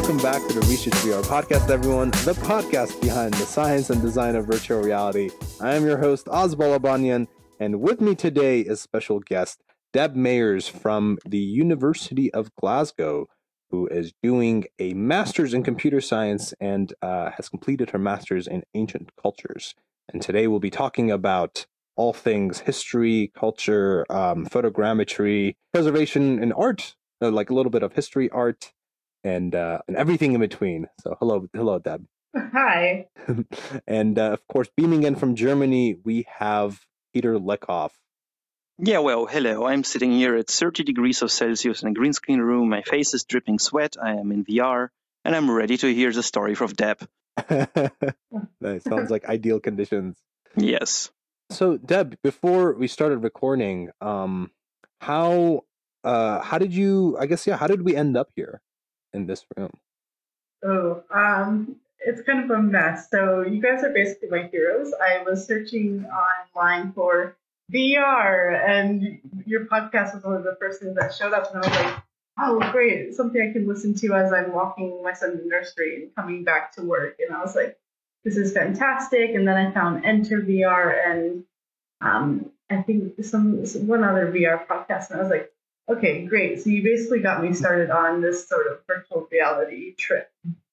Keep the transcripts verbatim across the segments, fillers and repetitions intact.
Welcome back to the Research V R podcast, everyone, the podcast behind the science and design of virtual reality. I am your host, Oz Balabanyan, and with me today is special guest Deb Mayers from the University of Glasgow, who is doing a master's in computer science and uh, has completed her master's in ancient cultures. And today we'll be talking about all things history, culture, um, photogrammetry, preservation, and art, uh, like a little bit of history, art, and uh, and everything in between. So hello, hello, Deb. Hi. And uh, of course, beaming in from Germany, we have Peter Leckhoff. Yeah, well, hello. I'm sitting here at thirty degrees of Celsius in a green screen room. My face is dripping sweat. I am in V R, and I'm ready to hear the story from Deb. Nice. Sounds like ideal conditions. Yes. So, Deb, before we started recording, um, how uh, how did you? I guess yeah. How did we end up here in this room? Oh, um, it's kind of a mess. So you guys are basically my heroes. I was searching online for V R, and your podcast was one of the first things that showed up, and I was like, "Oh, great! It's something I can listen to as I'm walking my son to nursery and coming back to work." And I was like, "This is fantastic!" And then I found Enter V R and um, I think some, some one other V R podcast, and I was like, "Okay, great!" So you basically got me started on this sort of virtual reality trip.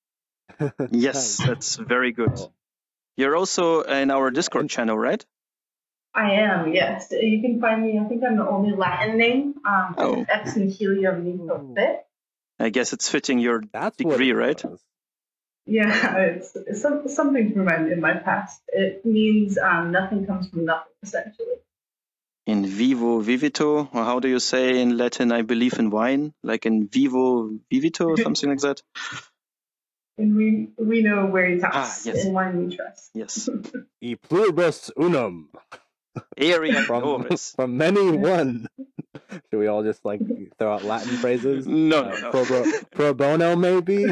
Yes, that's very good. You're also in our Discord channel, right? I am, yes. You can find me, I think I'm the only Latin name, um, Oh. Ex Nihilo Nico Fit. I guess it's fitting your That's degree, what it right? was. Yeah, it's, it's some, something from my, in my past. It means um, nothing comes from nothing, essentially. In vivo vivito, or how do you say in Latin, I believe in wine? Like in vivo vivito or something like that? And we we know Veritas, Ah, yes. and wine we trust. Yes. E pluribus unum. Area From, oris. from many one. Should we all just like throw out Latin phrases? No, Uh, no, no. Pro, bo- pro bono, maybe?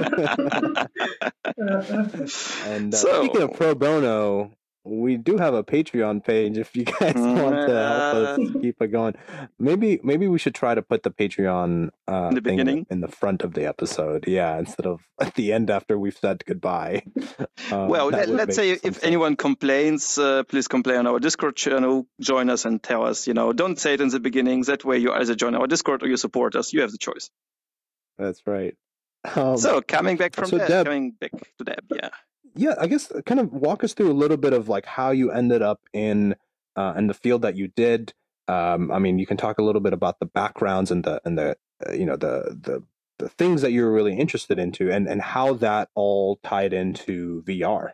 Uh, And uh, So- speaking of pro bono, we do have a Patreon page if you guys want to help us Uh. keep it going. Maybe maybe we should try to put the Patreon uh, In the thing beginning? in the front of the episode. Yeah, instead of at the end after we've said goodbye. Um, Well, that let, would let's make say some if sense. anyone complains, uh, please complain on our Discord channel. Join us and tell us, you know, don't say it in the beginning. That way you either join our Discord or you support us. You have the choice. That's right. Um, So coming back from so Deb, Deb- coming back to Deb, yeah. yeah, I guess uh, kind of walk us through a little bit of like how you ended up in uh, in the field that you did. Um, I mean, you can talk a little bit about the backgrounds and the and the uh, you know the the the things that you're really interested into, and and how that all tied into V R.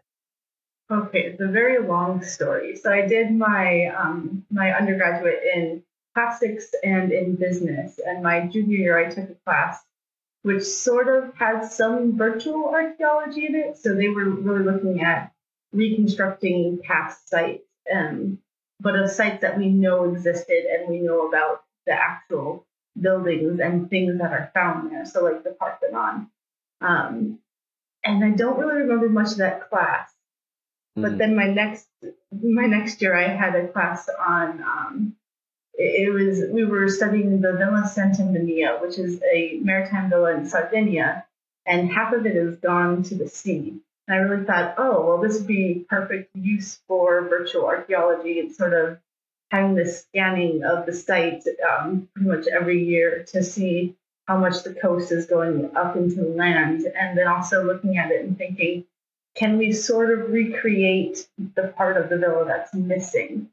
Okay, it's a very long story. So I did my um, my undergraduate in plastics and in business, and my junior year I took a class which sort of had some virtual archaeology in it. So they were really looking at reconstructing past sites, um, but of sites that we know existed and we know about the actual buildings and things that are found there. So like the Parthenon. Um, and I don't really remember much of that class. But Mhm. then my next my next year, I had a class on. Um, it, it was we were studying the Villa Santa Maria, which is a maritime villa in Sardinia, and half of it is gone to the sea. And I really thought, oh well, this would be perfect use for virtual archaeology and sort of having this scanning of the site um, pretty much every year to see how much the coast is going up into the land, and then also looking at it and thinking, can we sort of recreate the part of the villa that's missing?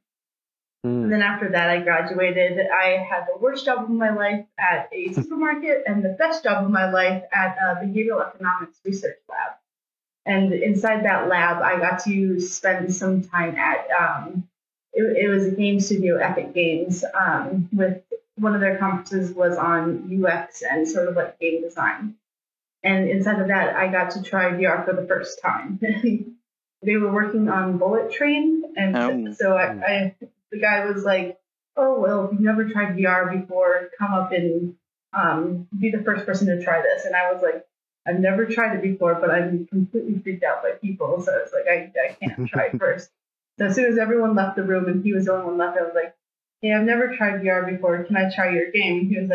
Mm. And then after that, I graduated. I had the worst job of my life at a supermarket and the best job of my life at a behavioral economics research lab. And inside that lab, I got to spend some time at, um, it, it was a game studio, Epic Games, um, with one of their conferences was on U X and sort of like game design. And inside of that, I got to try V R for the first time. They were working on Bullet Train, and Oh. so I, I, the guy was like, "Oh well, if you've never tried V R before, come up and um, be the first person to try this." And I was like, "I've never tried it before, but I'm completely freaked out by people, so it's like I, I can't try it first." So as soon as everyone left the room and he was the only one left, I was like, "Hey, I've never tried V R before. Can I try your game?" And he was like,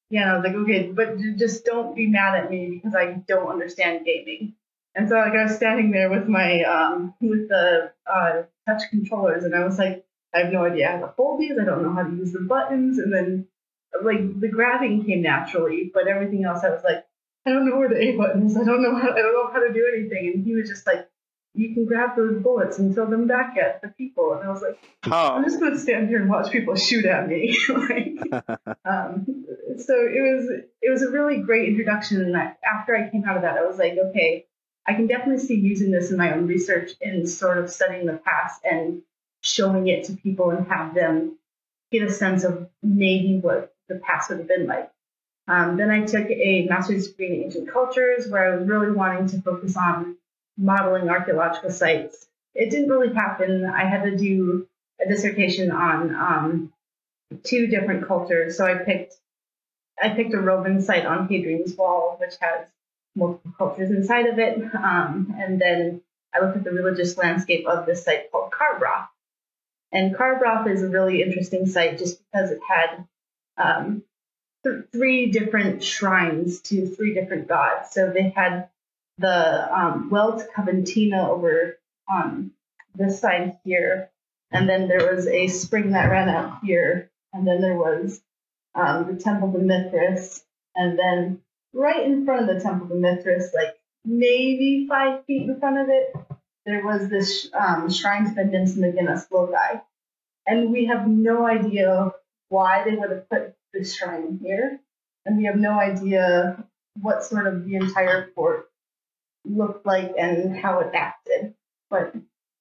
yeah, and I was like, okay, but j- just don't be mad at me because I don't understand gaming. And so like I was standing there with my um with the uh, touch controllers, and I was like, I have no idea how to hold these. I don't know how to use the buttons. And then like the grabbing came naturally, but everything else I was like, I don't know where the A button is. I don't know how I don't know how to do anything. And he was just like, you can grab those bullets and throw them back at the people. And I was like, I'm just How? going to stand here and watch people shoot at me. like, um, so it was it was a really great introduction. And I, after I came out of that, I was like, okay, I can definitely see using this in my own research in sort of studying the past and showing it to people and have them get a sense of maybe what the past would have been like. Um, then I took a master's degree in ancient cultures where I was really wanting to focus on modeling archaeological sites. It didn't really happen. I had to do a dissertation on um, two different cultures. So I picked I picked a Roman site on Hadrian's Wall, which has multiple cultures inside of it. Um, and then I looked at the religious landscape of this site called Carbroth. And Carbroth is a really interesting site just because it had um, th- three different shrines to three different gods. So they had the um, Welt Coventina over on this side here, and then there was a spring that ran out here, and then there was um, the Temple to Mithras, and then right in front of the Temple to Mithras, like maybe five feet in front of it, there was this um, shrine to Vincent McGinnis Loci. And we have no idea why they would have put this shrine here. And we have no idea what sort of the entire fort looked like and how it acted. But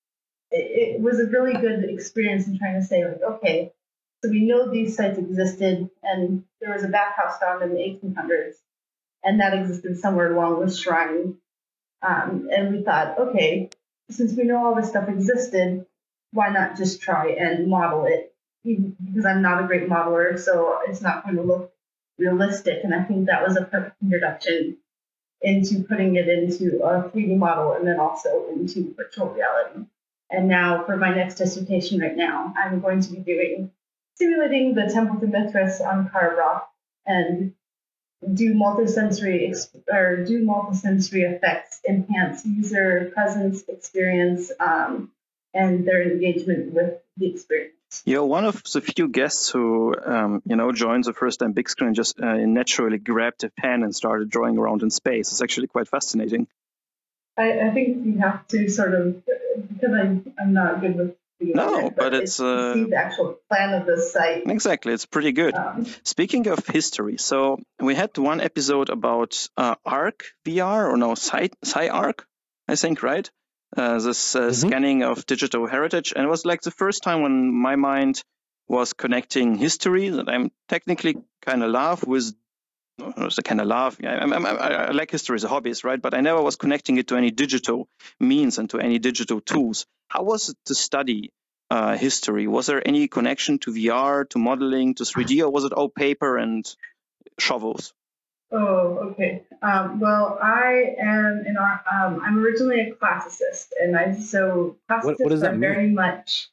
it, it was a really good experience in trying to say, like, okay, so we know these sites existed, and there was a bathhouse found in the eighteen hundreds, and that existed somewhere along this shrine. Um, and we thought, okay, since we know all this stuff existed, why not just try and model it? Even because I'm not a great modeler, so it's not going to look realistic. And I think that was a perfect introduction into putting it into a three D model and then also into virtual reality. And now for my next dissertation right now, I'm going to be doing simulating the Temple to Mithras on Carbroth and do multisensory exp- or do multisensory effects, enhance user presence, experience, um, and their engagement with the experience. You're one of the few guests who, um, you know, joined the first time big screen and just uh, naturally grabbed a pen and started drawing around in space. It's actually quite fascinating. I, I think you have to sort of, because I'm, I'm not good with the No, internet, but it's uh, see the actual plan of the site. Exactly, it's pretty good. Um, Speaking of history, so we had one episode about uh, Arc V R, or no, Sci Arc, I think, right? Uh, this uh, Mm-hmm. scanning of digital heritage, and it was like the first time when my mind was connecting history that I'm technically kind of love with. I kind of love. I, I, I, I like history as a hobby, right? But I never was connecting it to any digital means and to any digital tools. How was it to study uh, history? Was there any connection to V R, to modeling, to three D, or was it all paper and shovels? Oh, okay. Um, well, I am an art. Um, I'm originally a classicist, and I so classicists What, what does are that mean? very much.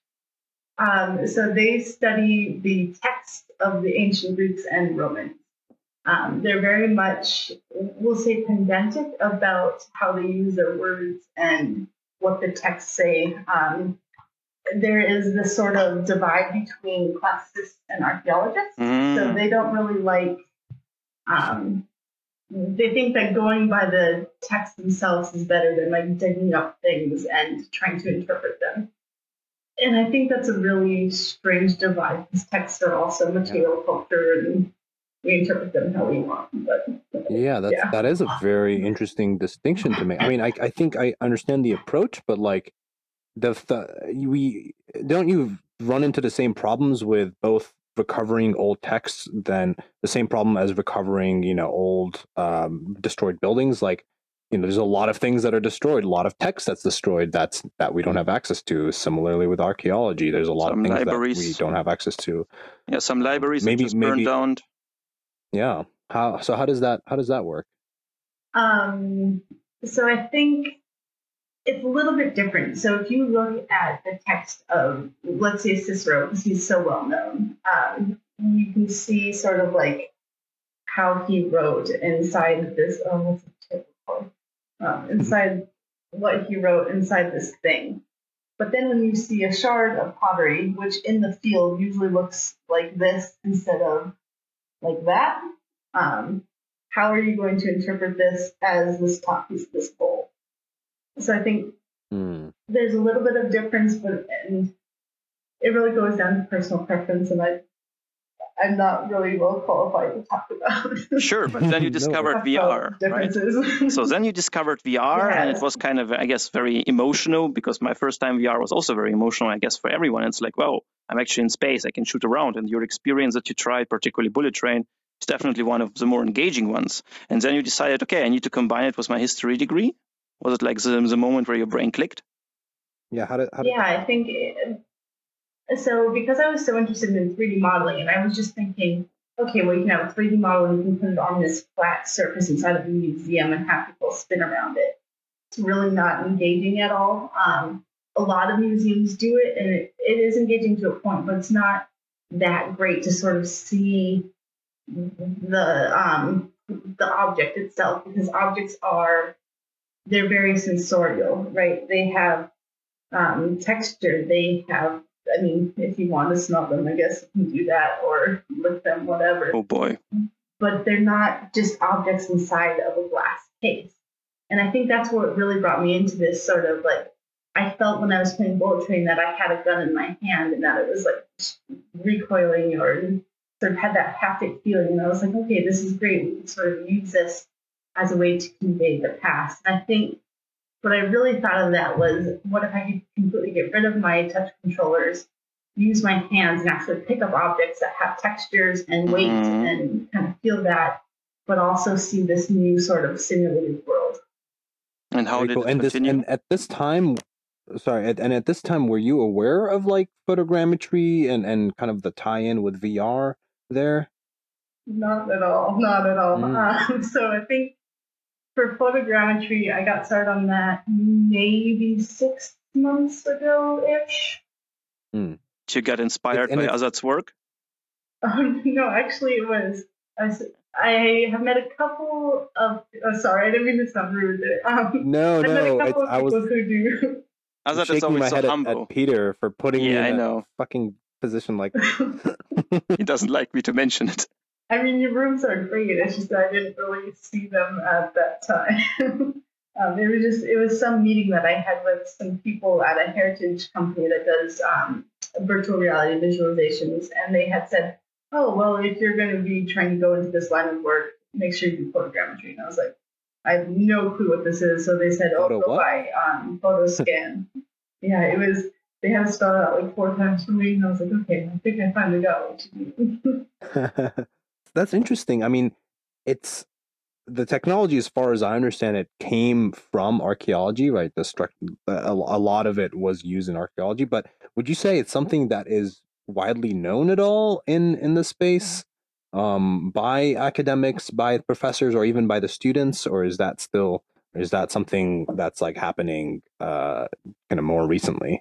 Um, so they study the text of the ancient Greeks and Romans. Um, they're very much, we'll say, pedantic about how they use their words and what the texts say. Um, there is this sort of divide between classicists and archaeologists. Mm. So they don't really like. Um, they think that going by the text themselves is better than like digging up things and trying to interpret them. And I think that's a really strange divide because texts are also material culture and we interpret them how we want. But Yeah, that's yeah. that is a very interesting distinction to make. I mean, I I think I understand the approach, but like the, the we don't you run into the same problems with both recovering old texts than the same problem as recovering, you know, old um, destroyed buildings. Like, you know, there's a lot of things that are destroyed, a lot of text that's destroyed that's that we don't have access to. Similarly with archaeology, there's a lot Some of things libraries. that we don't have access to. Yeah, some libraries maybe are just maybe burned down. Yeah. How so? How does that how does that work? Um, so I think it's a little bit different. So if you look at the text of, let's say, Cicero, because he's so well known, um, you can see sort of like how he wrote inside this. Oh, what's it typical? Um, inside what he wrote inside this thing. But then when you see a shard of pottery, which in the field usually looks like this instead of like that, um, how are you going to interpret this as this top piece of this bowl? So I think mm. there's a little bit of difference, but and it really goes down to personal preference, and I, I'm not really well qualified to talk about. Sure, but then you discovered no. V R, right? So then you discovered V R, yes. And it was kind of, I guess, very emotional, because my first time V R was also very emotional, I guess, for everyone. It's like, well, I'm actually in space, I can shoot around, and your experience that you tried, particularly Bullet Train, is definitely one of the more engaging ones. And then you decided, okay, I need to combine it with my history degree. Was it like the, the moment where your brain clicked? Yeah, how did, how did yeah, I think it, so. Because I was so interested in three D modeling, and I was just thinking, okay, well, you can have a three D model and you can put it on this flat surface inside of a museum and have people spin around it. It's really not engaging at all. Um, a lot of museums do it, and it, it is engaging to a point, but it's not that great to sort of see the um, the object itself, because objects are they're very sensorial, right? They have um, texture. They have, I mean, if you want to smell them, I guess you can do that, or lick them, whatever. Oh boy. But they're not just objects inside of a glass case. And I think that's what really brought me into this sort of like, I felt when I was playing Bullet Train that I had a gun in my hand and that it was like recoiling or sort of had that haptic feeling. And I was like, okay, this is great. We can sort of use this as a way to convey the past. And I think what I really thought of that was, what if I could completely get rid of my touch controllers, use my hands and actually pick up objects that have textures and weight mm-hmm. and kind of feel that, but also see this new sort of simulated world. And how Very did cool. it and continue? This, and at this time, sorry, and at this time, were you aware of like photogrammetry and, and kind of the tie-in with V R there? Not at all. Not at all. Mm. Um, so I think for photogrammetry, I got started on that maybe six months ago-ish. Mm. You got inspired it, by Azad's work? Um, no, actually it was, I, I have met a couple of, oh, sorry, I didn't mean to sound rude there. Um, no, I've no, met a couple of I people was who do. Azad shaking is always my so head humble. At, at Peter for putting yeah, me in I know. a fucking position like He doesn't like me to mention it. I mean, your rooms are great. It's just that I didn't really see them at that time. um, it was just, it was some meeting that I had with some people at a heritage company that does um, virtual reality visualizations. And they had said, oh, well, if you're going to be trying to go into this line of work, make sure you do photogrammetry. And I was like, I have no clue what this is. So they said, oh, Photo go what? buy um, PhotoScan. Yeah, it was, they had to spell it out like four times for me. And I was like, okay, I think I finally got what you need. That's interesting. I mean, it's the technology, as far as I understand it, came from archaeology, right? The structure, a, a lot of it was used in archaeology. But would you say it's something that is widely known at all in in the space um, by academics, by professors, or even by the students, or is that still, or is that something that's like happening uh, kind of more recently?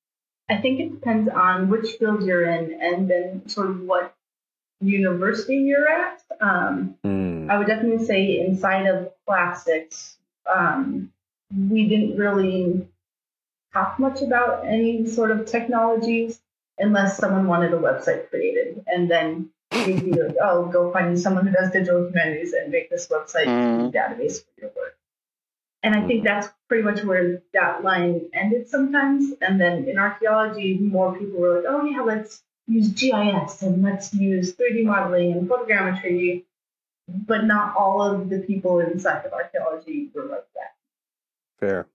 I think it depends on which field you're in, and then sort of what university you're at. Um, mm. I would definitely say inside of plastics, um, we didn't really talk much about any sort of technologies unless someone wanted a website created, and then they'd be like, oh, go find someone who does digital humanities and make this website mm. database for your work. And I think that's pretty much where that line ended sometimes. And then in archaeology, more people were like, oh yeah, let's use G I S and let's use three D modeling and photogrammetry, but not all of the people inside of archaeology were like that. Fair.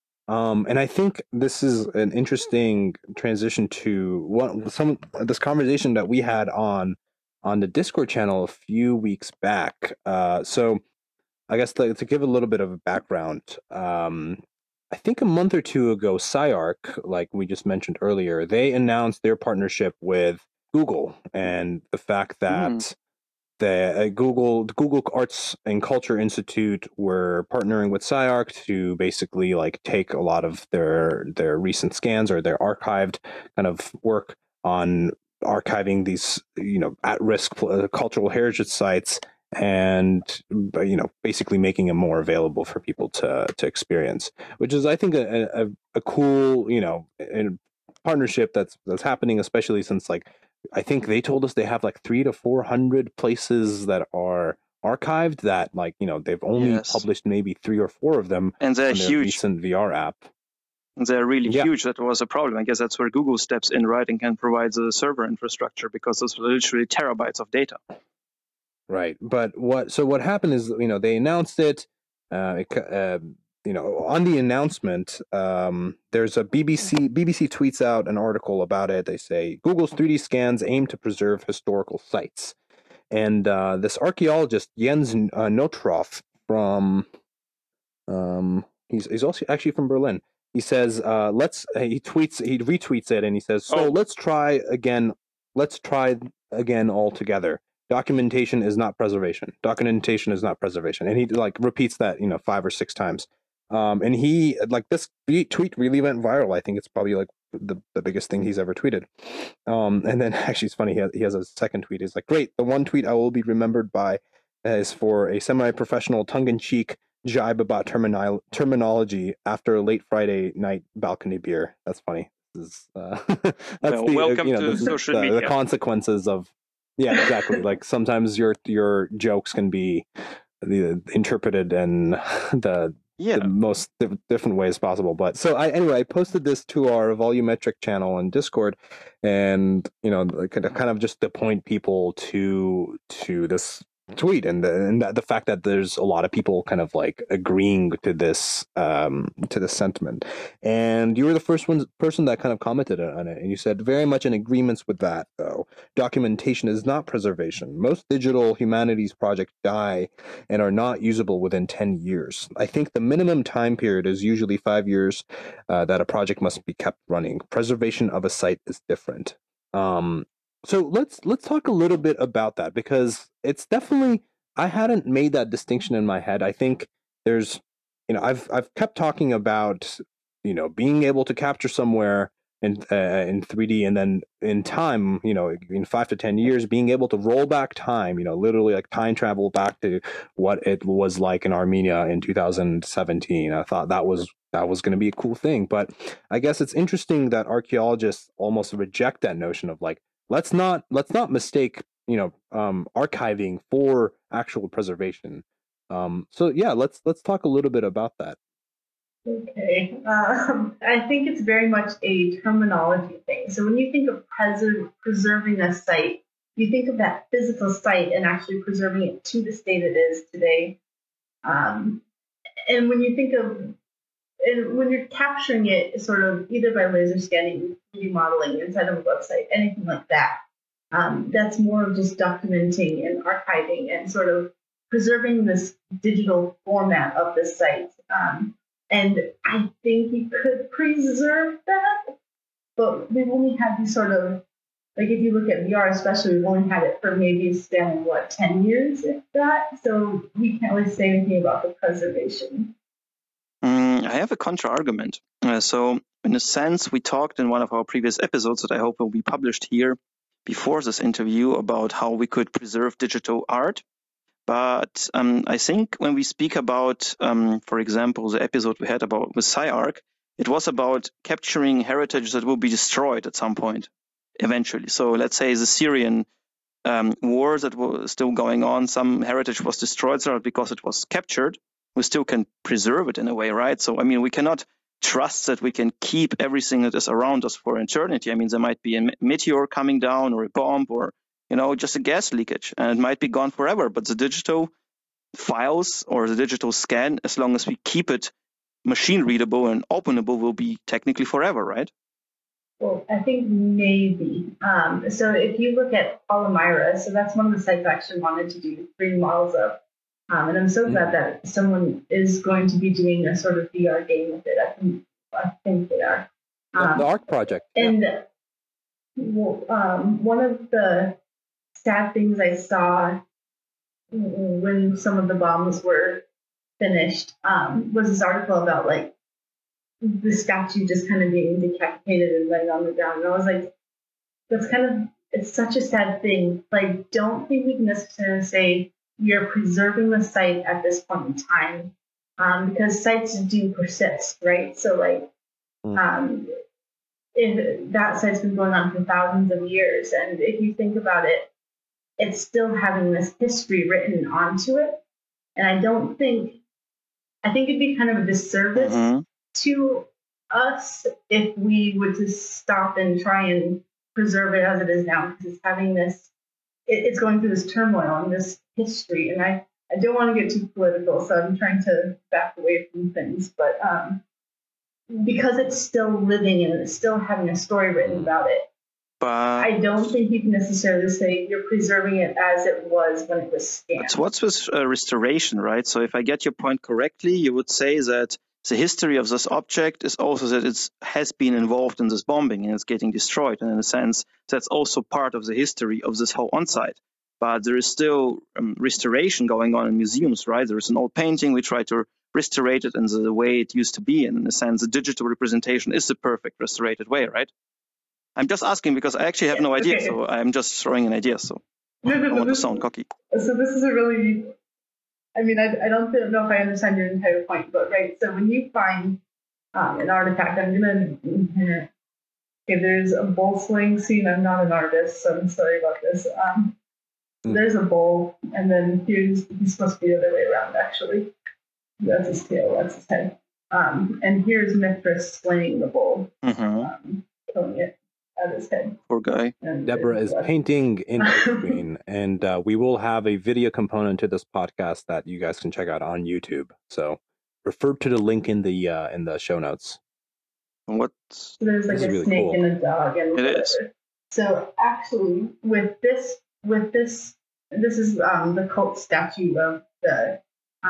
Um, and I think this is an interesting transition to one some this conversation that we had on on the Discord channel a few weeks back. Uh, so I guess to, to give a little bit of a background, um, I think a month or two ago, SciArc, like we just mentioned earlier, they announced their partnership with Google, and the fact that mm. the uh, Google the Google Arts and Culture Institute were partnering with SciArc to basically like take a lot of their their recent scans or their archived kind of work on archiving these, you know, at-risk cultural heritage sites and you know, basically making it more available for people to to experience, which is, I think, a a, a cool, you know, partnership that's that's happening, especially since, like, I think they told us they have like three to four hundred places that are archived that, like, you know, they've only Yes. published maybe three or four of them And they're on their huge. recent V R app. And they're really Yeah. huge. That was a problem. I guess that's where Google steps in, right, and can provide the server infrastructure, because those were literally terabytes of data. Right. But what, so what happened is, you know, they announced it, uh, it, uh you know, on the announcement, um, there's a B B C, B B C tweets out an article about it. They say Google's three D scans aim to preserve historical sites. And uh, this archaeologist, Jens uh, Notroff from, um, he's, he's also actually from Berlin. He says, uh, let's, he tweets, he retweets it, and he says, so Oh. let's try again, let's try again all together. Documentation is not preservation. Documentation is not preservation. And he like repeats that, you know, five or six times. Um, and he, like, this tweet really went viral. I think it's probably like the, the biggest thing he's ever tweeted. Um, and then actually it's funny, he has, he has a second tweet. He's like, great, the one tweet I will be remembered by is for a semi-professional tongue-in-cheek jibe about terminal terminology after a late Friday night balcony beer. That's funny. This is, uh, that's Well, the, welcome you know, to this is social the, media. the consequences of, yeah, exactly. Like, sometimes your your jokes can be the, interpreted in the Yeah. the most di- different ways possible. But so I anyway, I posted this to our volumetric channel in Discord, and you know, like, kind of just to point people to to this tweet, and the and the fact that there's a lot of people kind of like agreeing to this um to this sentiment. And you were the first one person that kind of commented on it, and you said, very much in agreement with that, though. Documentation is not preservation. Most digital humanities projects die and are not usable within ten years. I think the minimum time period is usually five years uh, that a project must be kept running. Preservation of a site is different. Um, so let's let's talk a little bit about that, because it's definitely, I hadn't made that distinction in my head. I think there's, you know, I've I've kept talking about, you know, being able to capture somewhere in uh, in three D, and then in time, you know, in five to ten years, being able to roll back time, you know, literally like time travel back to what it was like in Armenia in two thousand seventeen. I thought that was that was going to be a cool thing, but I guess it's interesting that archaeologists almost reject that notion of like, let's not let's not mistake, you know, um, archiving for actual preservation. Um, so yeah, let's let's talk a little bit about that. Okay. Um, I think it's very much a terminology thing. So when you think of preser- preserving a site, you think of that physical site and actually preserving it to the state it is today. Um, and when you think of, and when you're capturing it sort of either by laser scanning, three D modeling inside of a website, anything like that, um, that's more of just documenting and archiving and sort of preserving this digital format of the site. Um, And I think you could preserve that, but we've only had these sort of, like if you look at V R especially, we've only had it for maybe a span of, what, ten years, if that? So we can't really say anything about the preservation. Mm, I have a contra-argument. Uh, so in a sense, we talked in one of our previous episodes that I hope will be published here before this interview about how we could preserve digital art. But um, I think when we speak about, um, for example, the episode we had about with SciArc, it was about capturing heritage that will be destroyed at some point, eventually. So let's say the Syrian um, war that was still going on, some heritage was destroyed so because it was captured. We still can preserve it in a way, right? So, I mean, we cannot trust that we can keep everything that is around us for eternity. I mean, there might be a meteor coming down or a bomb or you know, just a gas leakage, and it might be gone forever. But the digital files or the digital scan, as long as we keep it machine readable and openable, will be technically forever, right? Well, I think maybe. Um, so if you look at Palmyra, so that's one of the sites I actually wanted to do three D models of. Um, and I'm so glad that someone is going to be doing a sort of V R game with it. I think, I think they are. Um, the ARC project. And well, um, one of the sad things I saw when some of the bombs were finished um, was this article about like the statue just kind of being decapitated and laying on the ground. And I was like, that's kind of, it's such a sad thing. Like, don't think we can necessarily say we are preserving the site at this point in time, um, because sites do persist, right? So like, mm. um, if that site's been going on for thousands of years, and if you think about it, it's still having this history written onto it. And I don't think, I think it'd be kind of a disservice mm-hmm. to us if we were to stop and try and preserve it as it is now, because it's having this, it, it's going through this turmoil and this history. And I, I don't want to get too political, so I'm trying to back away from things. But um, because it's still living and it's still having a story written about it, but I don't think you can necessarily say you're preserving it as it was when it was scanned. But what's with uh, restoration, right? So if I get your point correctly, you would say that the history of this object is also that it has been involved in this bombing and it's getting destroyed. And in a sense, that's also part of the history of this whole on-site. But there is still um, restoration going on in museums, right? There is an old painting. We try to restore it in the way it used to be. And in a sense, the digital representation is the perfect restored way, right? I'm just asking because I actually have no idea, okay. So I'm just throwing an idea. So no, no, I no, want this, to sound cocky. So this is a really, I mean, I, I don't know if I understand your entire point, but right. So when you find um, an artifact, I'm gonna. Okay, there's a bowl sling scene. I'm not an artist, so I'm sorry about this. Um, mm. There's a bowl, and then here's he's supposed to be the other way around. Actually, that's his tail. That's his head. Um, and here's Mithras slaying the bowl, mm-hmm. um, killing it. At his head. Poor guy. And Deborah is painting in screen, and uh, we will have a video component to this podcast that you guys can check out on YouTube. So refer to the link in the uh, in the show notes. What? So there's like a really snake cool. and a dog and it whatever. Is. So actually, with this, with this, this is um, the cult statue of the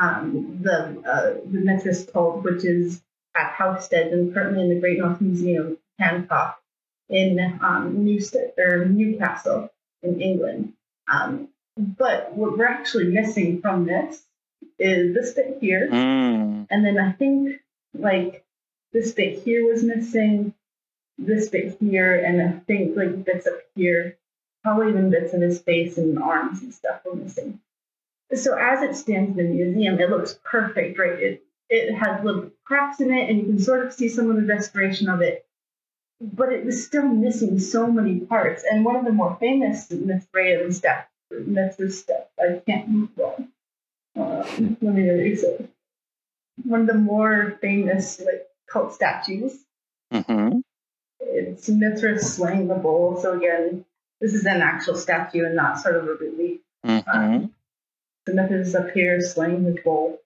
um, the uh, the Mithras cult, which is at Housestead and currently in the Great North Museum, Hancock, in um, Newstead, or Newcastle in England. Um, but what we're actually missing from this is this bit here. Mm. And then I think like this bit here was missing, this bit here, and I think like bits up here, probably even bits of his face and arms and stuff were missing. So as it stands in the museum, it looks perfect, right? It, it has little cracks in it, and you can sort of see some of the restoration of it. But it was still missing so many parts. And one of the more famous Mithraean stuff, Mithras stuff, I can't move one. Uh, let me erase it. One of the more famous like cult statues. Mm-hmm. It's Mithras slaying the bull. So again, this is an actual statue and not sort of a relief. Mm-hmm. Um, the Mithras is up here slaying his bull.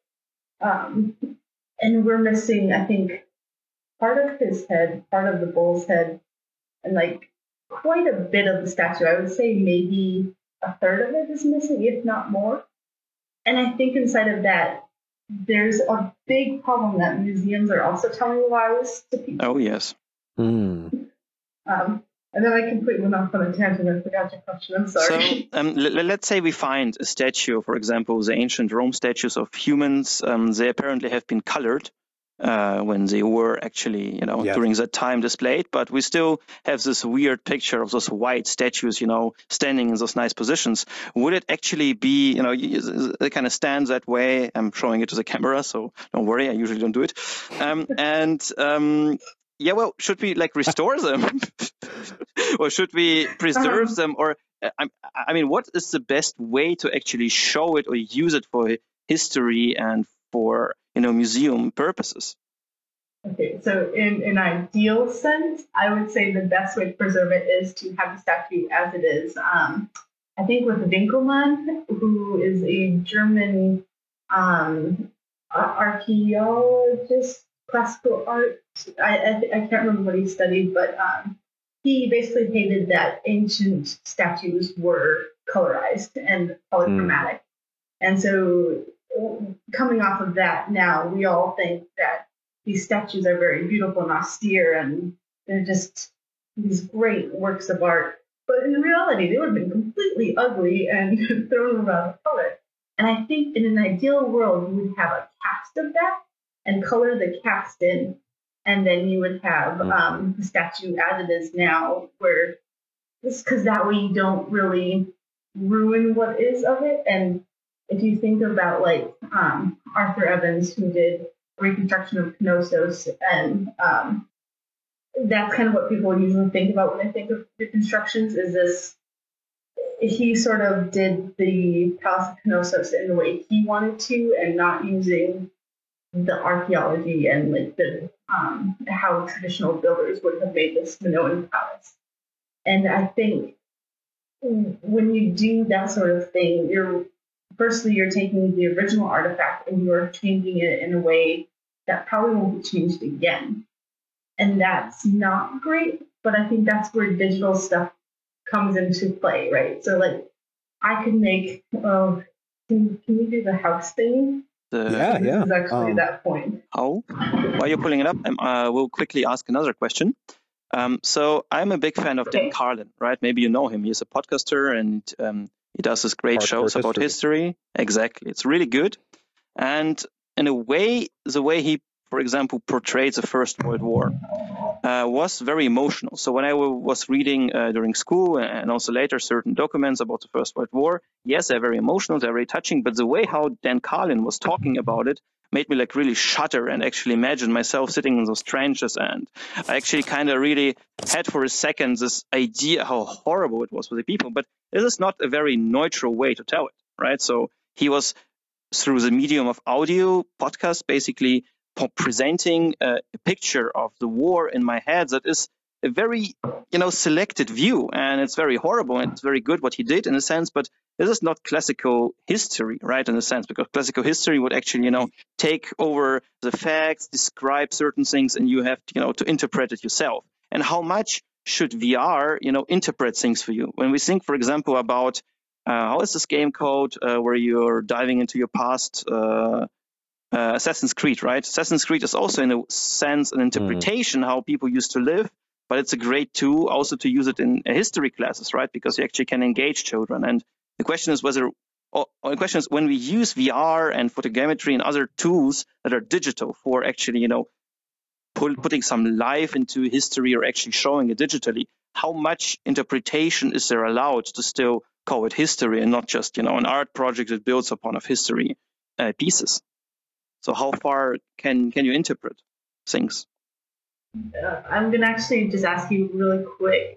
Um, and we're missing, I think, part of his head, part of the bull's head, and like quite a bit of the statue. I would say maybe a third of it is missing, if not more. And I think inside of that, there's a big problem that museums are also telling lies to people. Oh, yes. Mm. Um, and then I completely went off on a tangent. I forgot your question. I'm sorry. So um, l- let's say we find a statue, for example, the ancient Rome statues of humans. Um, they apparently have been colored. Uh, when they were actually, you know, yes. during that time displayed. But we still have this weird picture of those white statues, you know, standing in those nice positions. Would it actually be, you know, they kind of stand that way? I'm showing it to the camera, so don't worry, I usually don't do it. Um, and um, yeah, well, should we like restore them? Or should we preserve uh-huh. them? Or, I, I mean, what is the best way to actually show it or use it for history and for, you know, museum purposes? Okay, so in an ideal sense, I would say the best way to preserve it is to have the statue as it is. Um, I think with Winkelmann, who is a German um, archaeologist, classical art, I, I, I can't remember what he studied, but um, he basically hated that ancient statues were colorized and polychromatic. Mm. And so coming off of that now, we all think that these statues are very beautiful and austere, and they're just these great works of art. But in reality, they would have been completely ugly and thrown around with color. And I think in an ideal world, you would have a cast of that and color the cast in, and then you would have um, the statue as it is now, where this, because that way you don't really ruin what is of it. And if you think about like um, Arthur Evans, who did reconstruction of Knossos, and um, that's kind of what people usually think about when they think of reconstructions, is this, he sort of did the Palace of Knossos in the way he wanted to, and not using the archaeology and like the um, how traditional builders would have made this Minoan palace. And I think when you do that sort of thing, you're firstly you're taking the original artifact and you're changing it in a way that probably won't be changed again. And that's not great, but I think that's where digital stuff comes into play, right? So like I could make, oh, can, can you do the house thing? The, yeah, this yeah. is actually um, that point. How? While you're pulling it up, um, uh, we'll quickly ask another question. Um, so I'm a big fan of Okay. Dan Carlin, right? Maybe you know him. He's a podcaster and um, he does this great Hardcore shows about history. history. Exactly. It's really good. And in a way, the way he, for example, portrays the First World War uh, was very emotional. So when I w- was reading uh, during school and also later certain documents about the First World War, yes, they're very emotional, they're very touching, but the way how Dan Carlin was talking about it made me like really shudder and actually imagine myself sitting in those trenches. And I actually kind of really had for a second this idea how horrible it was for the people. But this is not a very neutral way to tell it, right? So he was, through the medium of audio podcast, basically presenting a, a picture of the war in my head that is a very, you know, selected view, and it's very horrible and it's very good what he did in a sense, but this is not classical history, right, in a sense, because classical history would actually, you know, take over the facts, describe certain things, and you have, to, you know, to interpret it yourself. And how much should V R, you know, interpret things for you? When we think, for example, about uh, how is this game called, uh, where you're diving into your past, uh, uh, Assassin's Creed, right? Assassin's Creed is also, in a sense, an interpretation mm. how people used to live, but it's a great tool also to use it in history classes, right? Because you actually can engage children. And the question is whether, or, or the question is when we use V R and photogrammetry and other tools that are digital for actually, you know, pull, putting some life into history or actually showing it digitally, how much interpretation is there allowed to still call it history and not just, you know, an art project that builds upon of history uh, pieces? So how far can, can you interpret things? Uh, I'm going to actually just ask you really quick.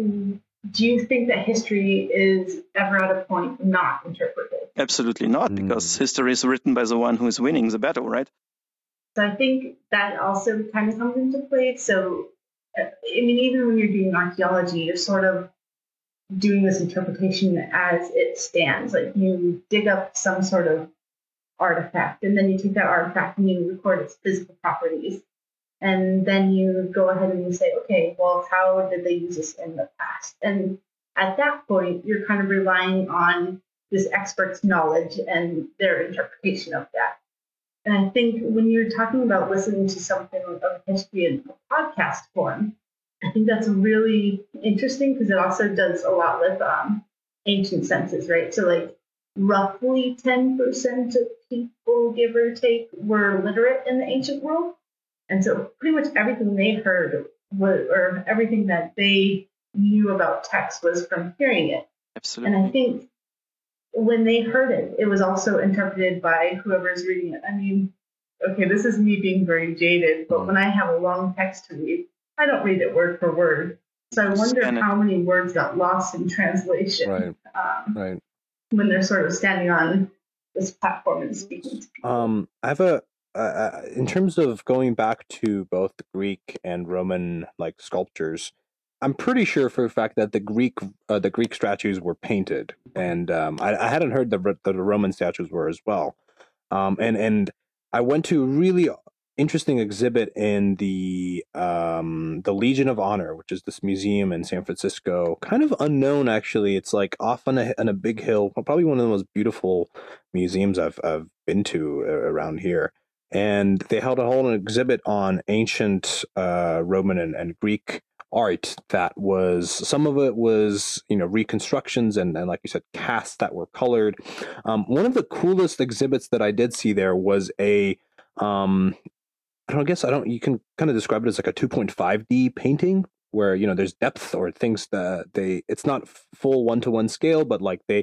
Do you think that history is ever at a point not interpreted? Absolutely not, mm. because history is written by the one who is winning the battle, right? So I think that also kind of comes into play. So, I mean, even when you're doing archaeology, you're sort of doing this interpretation as it stands. Like you dig up some sort of artifact, and then you take that artifact and you record its physical properties. And then you go ahead and you say, okay, well, how did they use this in the past? And at that point, you're kind of relying on this expert's knowledge and their interpretation of that. And I think when you're talking about listening to something of history in a podcast form, I think that's really interesting because it also does a lot with um, ancient census, right? So like roughly ten percent of people, give or take, were literate in the ancient world. And so pretty much everything they heard was, or everything that they knew about text was from hearing it. Absolutely. And I think when they heard it, it was also interpreted by whoever's reading it. I mean, okay, this is me being very jaded, but when I have a long text to read, I don't read it word for word. So I wonder how many words got lost in translation right. Um, right. when they're sort of standing on this platform and speaking to people. Um, I have a Uh, in terms of going back to both the Greek and Roman like sculptures, I'm pretty sure for a fact that the Greek uh, the Greek statues were painted, and um, I, I hadn't heard that the, the Roman statues were as well. Um, and and I went to a really interesting exhibit in the um, the Legion of Honor, which is this museum in San Francisco, kind of unknown actually. It's like off on a on a big hill, probably one of the most beautiful museums I've I've been to around here. And they held a whole exhibit on ancient uh, Roman and, and Greek art that was, some of it was, you know, reconstructions and, and like you said, casts that were colored. Um, one of the coolest exhibits that I did see there was a, um, I don't I guess I don't, you can kind of describe it as like a two point five D painting where, you know, there's depth or things that they, it's not full one-to-one scale, but like they,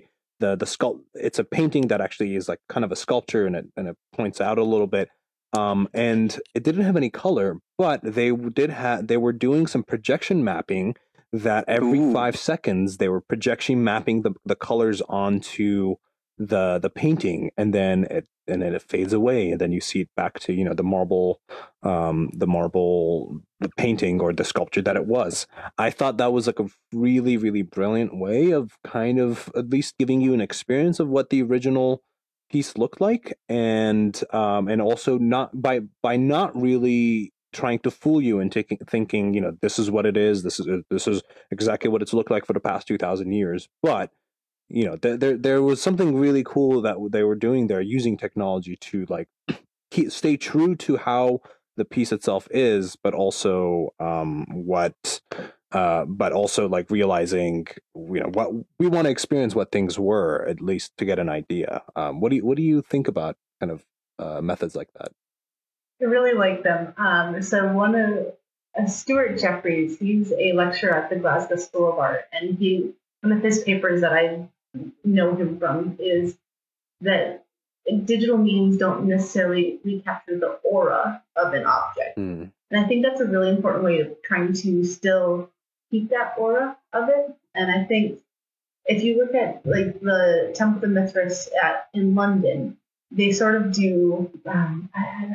the the sculpt. It's a painting that actually is like kind of a sculpture, and it and it points out a little bit. Um, and it didn't have any color, but they did have they were doing some projection mapping. That every Ooh. five seconds they were projection mapping the, the colors onto the the painting, and then it and then it fades away, and then you see it back to, you know, the marble, um, the marble, the painting or the sculpture that it was. I thought that was like a really really brilliant way of kind of at least giving you an experience of what the original piece looked like, and um, and also not by by not really trying to fool you and taking thinking, you know, this is what it is, this is this is exactly what it's looked like for the past two thousand years. But you know, there, there there was something really cool that they were doing there, using technology to like keep, stay true to how the piece itself is, but also um what uh but also like realizing, you know, what we want to experience, what things were, at least to get an idea. Um what do you what do you think about kind of uh methods like that? I really like them. Um, so one of uh, Stuart Jeffries, he's a lecturer at the Glasgow School of Art, and he one of his papers that I know him from is that digital mediums don't necessarily recapture the aura of an object. Mm. And I think that's a really important way of trying to still keep that aura of it. And I think if you look at like the Temple of Mithras at in London, they sort of do um,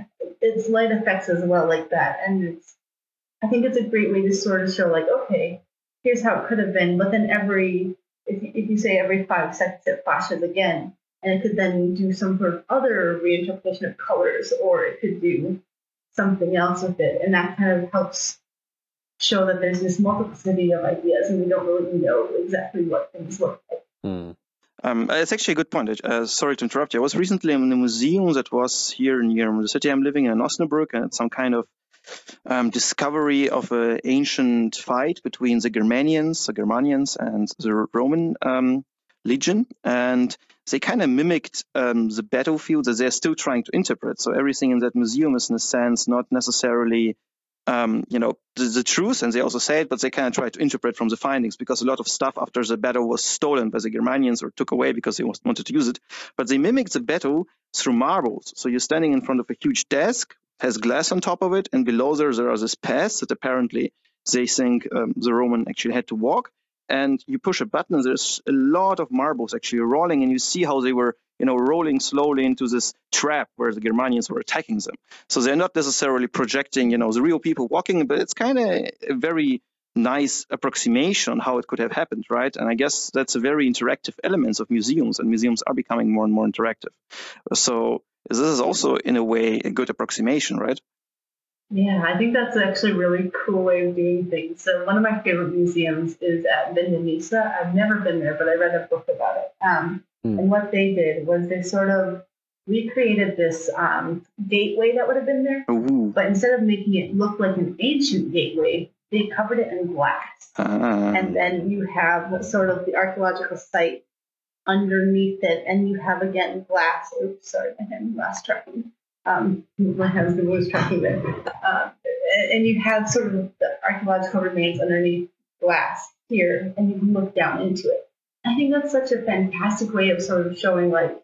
it's light effects as well, like that, and it's I think it's a great way to sort of show like, okay, here's how it could have been, but then every if you, if you say every five seconds it flashes again, and it could then do some sort of other reinterpretation of colors, or it could do something else with it, and that kind of helps show that there's this multiplicity of ideas, and we don't really know exactly what things look like. Mm. Um, it's actually a good point. Uh, sorry to interrupt you. I was recently in a museum that was here near the city I'm living in, in Osnabrück, and it's some kind of um, discovery of an ancient fight between the Germanians, the Germanians, and the Roman um, legion, and they kind of mimicked um, the battlefield that they're still trying to interpret. So everything in that museum is, in a sense, not necessarily Um, you know, the, the truth, and they also say it, but they kind of try to interpret from the findings, because a lot of stuff after the battle was stolen by the Germanians or took away because they was, wanted to use it. But they mimic the battle through marbles. So you're standing in front of a huge desk, has glass on top of it, and below there, there are these paths that apparently they think um, the Roman actually had to walk. And you push a button, and there's a lot of marbles actually rolling, and you see how they were, you know, rolling slowly into this trap where the Germanians were attacking them. So they're not necessarily projecting, you know, the real people walking, but it's kind of a very nice approximation on how it could have happened, right? And I guess that's a very interactive element of museums, and museums are becoming more and more interactive. So this is also, in a way, a good approximation, right? Yeah, I think that's actually a really cool way of doing things. So one of my favorite museums is at Vindanisa. I've never been there, but I read a book about it. Um, mm. And what they did was they sort of recreated this um, gateway that would have been there. Ooh. But instead of making it look like an ancient gateway, they covered it in glass. Uh. And then you have sort of the archaeological site underneath it, and you have, again, glass. Oops, sorry, I had glass tracking. Um, my husband was tracking there. Uh, and you have sort of the archaeological remains underneath glass here, and you can look down into it. I think that's such a fantastic way of sort of showing like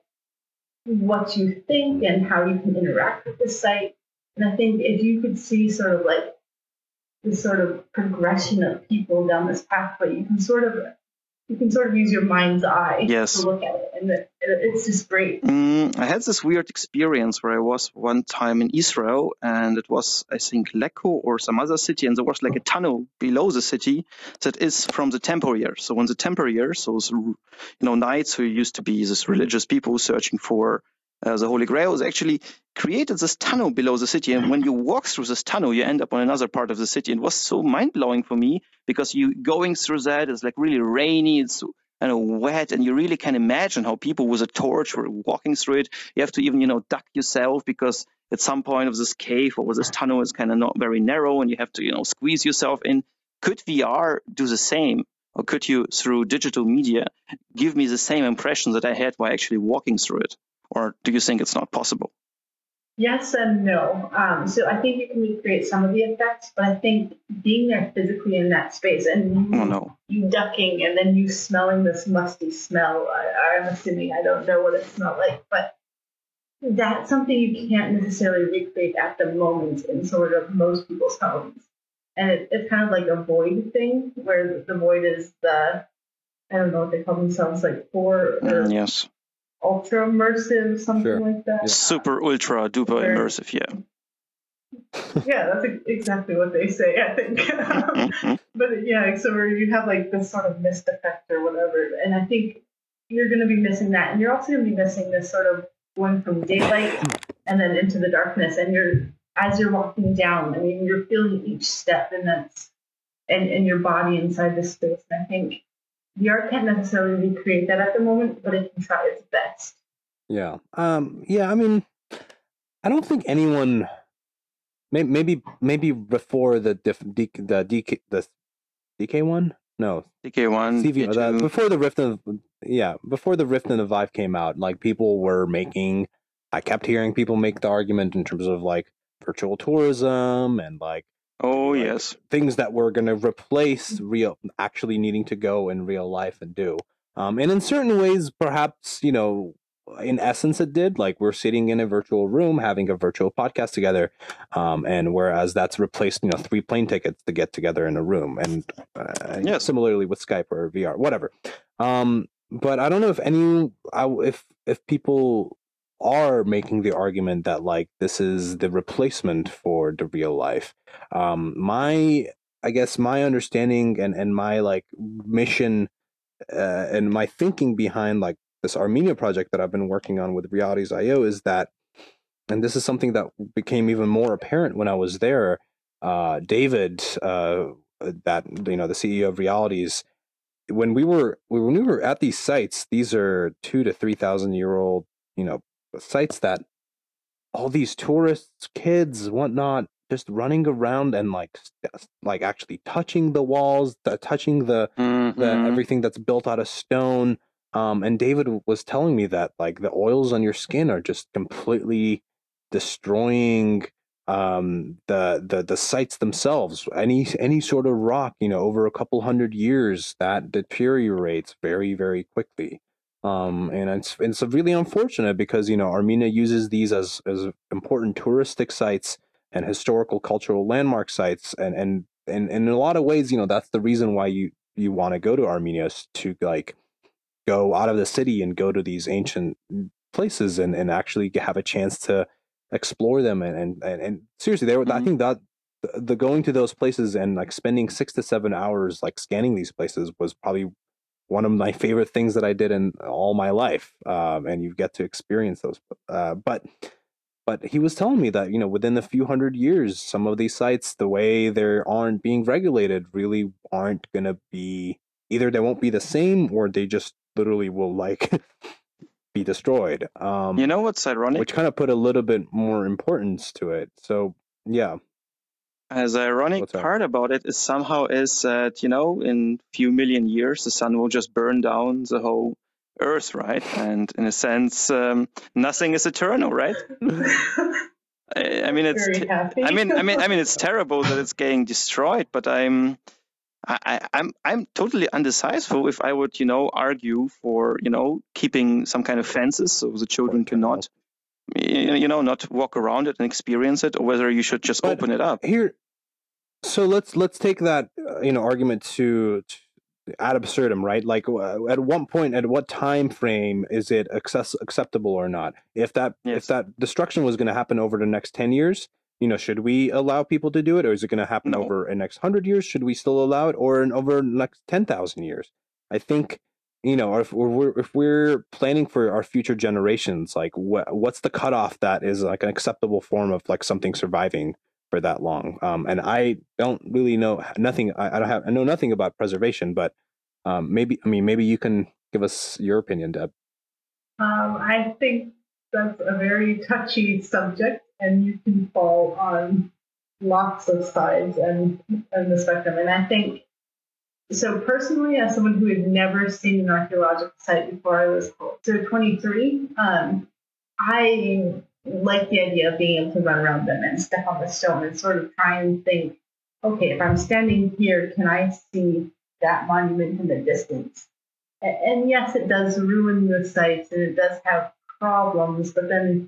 what you think and how you can interact with the site. And I think if you could see sort of like this sort of progression of people down this pathway, you can sort of you can sort of use your mind's eye yes. to look at it, and it, it's just great. Mm, I had this weird experience where I was one time in Israel, and it was, I think, Lecco or some other city, and there was like a tunnel below the city that is from the temple years. So when the temple years, those, you know, knights who used to be these religious people searching for uh, the Holy Grail, actually created this tunnel below the city. And when you walk through this tunnel, you end up on another part of the city. And it was so mind-blowing for me, because you going through that, it's like really rainy, it's kind of wet, and you really can imagine how people with a torch were walking through it. You have to even, you know, duck yourself, because at some point of this cave or this tunnel is kind of not very narrow, and you have to, you know, squeeze yourself in. Could V R do the same? Or could you, through digital media, give me the same impression that I had while actually walking through it? Or do you think it's not possible? Yes and no. Um, so I think you can recreate some of the effects, but I think being there physically in that space and you, Oh no. you ducking and then you smelling this musty smell, I, I'm assuming, I don't know what it smelled like, but that's something you can't necessarily recreate at the moment in sort of most people's homes. And it, it's kind of like a void thing where the void is the, I don't know what they call themselves, like four or Mm, yes. ultra immersive, something Sure. like that. Yeah. Super ultra duper Very- immersive, yeah. Yeah, that's ex- exactly what they say, I think. Um, but yeah, so where you have like this sort of mist effect or whatever, and I think you're going to be missing that, and you're also going to be missing this sort of going from daylight and then into the darkness, and you're as you're walking down. I mean, you're feeling each step, and that's and and your body inside this space. And I think V R can't necessarily recreate that at the moment, but it can try its best. Yeah. Um. Yeah. I mean, I don't think anyone. Maybe maybe maybe before the diff, D, the D K the D K one. No. D K one, C V, D K the, two. before the Rift and yeah, before the Rift and the Vive came out, like people were making. I kept hearing people make the argument in terms of like virtual tourism and like Oh, like, yes. things that were going to replace real, actually needing to go in real life and do. Um, and in certain ways, perhaps, you know, in essence, it did. Like we're sitting in a virtual room having a virtual podcast together. Um, and whereas that's replaced, you know, three plane tickets to get together in a room. And uh, Yes. similarly with Skype or V R, whatever. Um, but I don't know if any, I, if, if people are making the argument that like this is the replacement for the real life. Um, my, I guess my understanding and, and my like mission uh, and my thinking behind like this Armenia project that I've been working on with Realities dot I O is that, and this is something that became even more apparent when I was there. Uh, David, uh, that you know, the C E O of Realities, when we were when we were at these sites, these are two to three thousand year old, you know, sites that all these tourists, kids, whatnot, just running around and like like actually touching the walls, the, touching the Mm-hmm. the everything that's built out of stone. Um, and David was telling me that like the oils on your skin are just completely destroying um, the the the sites themselves. Any any sort of rock, you know, over a couple hundred years, that deteriorates very very quickly. Um, and it's it's really unfortunate because you know Armenia uses these as as important touristic sites and historical cultural landmark sites, and and and, and in a lot of ways, you know, that's the reason why you you want to go to Armenia, is to like go out of the city and go to these ancient places and, and actually have a chance to explore them and and, and, and seriously, they were, Mm-hmm. I think that the, the going to those places and like spending six to seven hours like scanning these places was probably one of my favorite things that I did in all my life. Um, and you get to experience those. Uh, but but he was telling me that, you know, within a few hundred years, some of these sites, the way they aren't being regulated, really aren't going to be, either they won't be the same or they just literally will like be destroyed. Um, You know what's ironic? which kind of put a little bit more importance to it. So, yeah. As ironic What's that? part about it is somehow is that, you know, in a few million years, the sun will just burn down the whole Earth, right? And in a sense, um, nothing is eternal, right? I, I mean, it's. Very T- happy. I mean, I mean, I mean, it's terrible that it's getting destroyed. But I'm, I, I, I'm, I'm totally undecisive if I would, you know, argue for, you know, keeping some kind of fences so the children cannot, you know, not walk around it and experience it, or whether you should just But open it up. Here, so let's let's take that uh, you know argument to, to ad absurdum, right? Like, uh, at what point, at what time frame is it access, acceptable or not? If that Yes. if that destruction was going to happen over the next ten years, you know, should we allow people to do it, or is it going to happen No. over the next hundred years? Should we still allow it, or in over the next ten thousand years? I think, you know, if we're if we're planning for our future generations, like what what's the cutoff that is like an acceptable form of like something surviving for that long? Um, and I don't really know nothing. I, I don't have I know nothing about preservation, but um, maybe I mean maybe you can give us your opinion, Deb. Um, I think that's a very touchy subject, and you can fall on lots of sides and and the spectrum. And I think so. Personally, as someone who had never seen an archaeological site before I was so twenty-three, um, I like the idea of being able to run around them and step on the stone and sort of try and think, okay, if I'm standing here, can I see that monument in the distance? And, and yes, it does ruin the sites and it does have problems, but then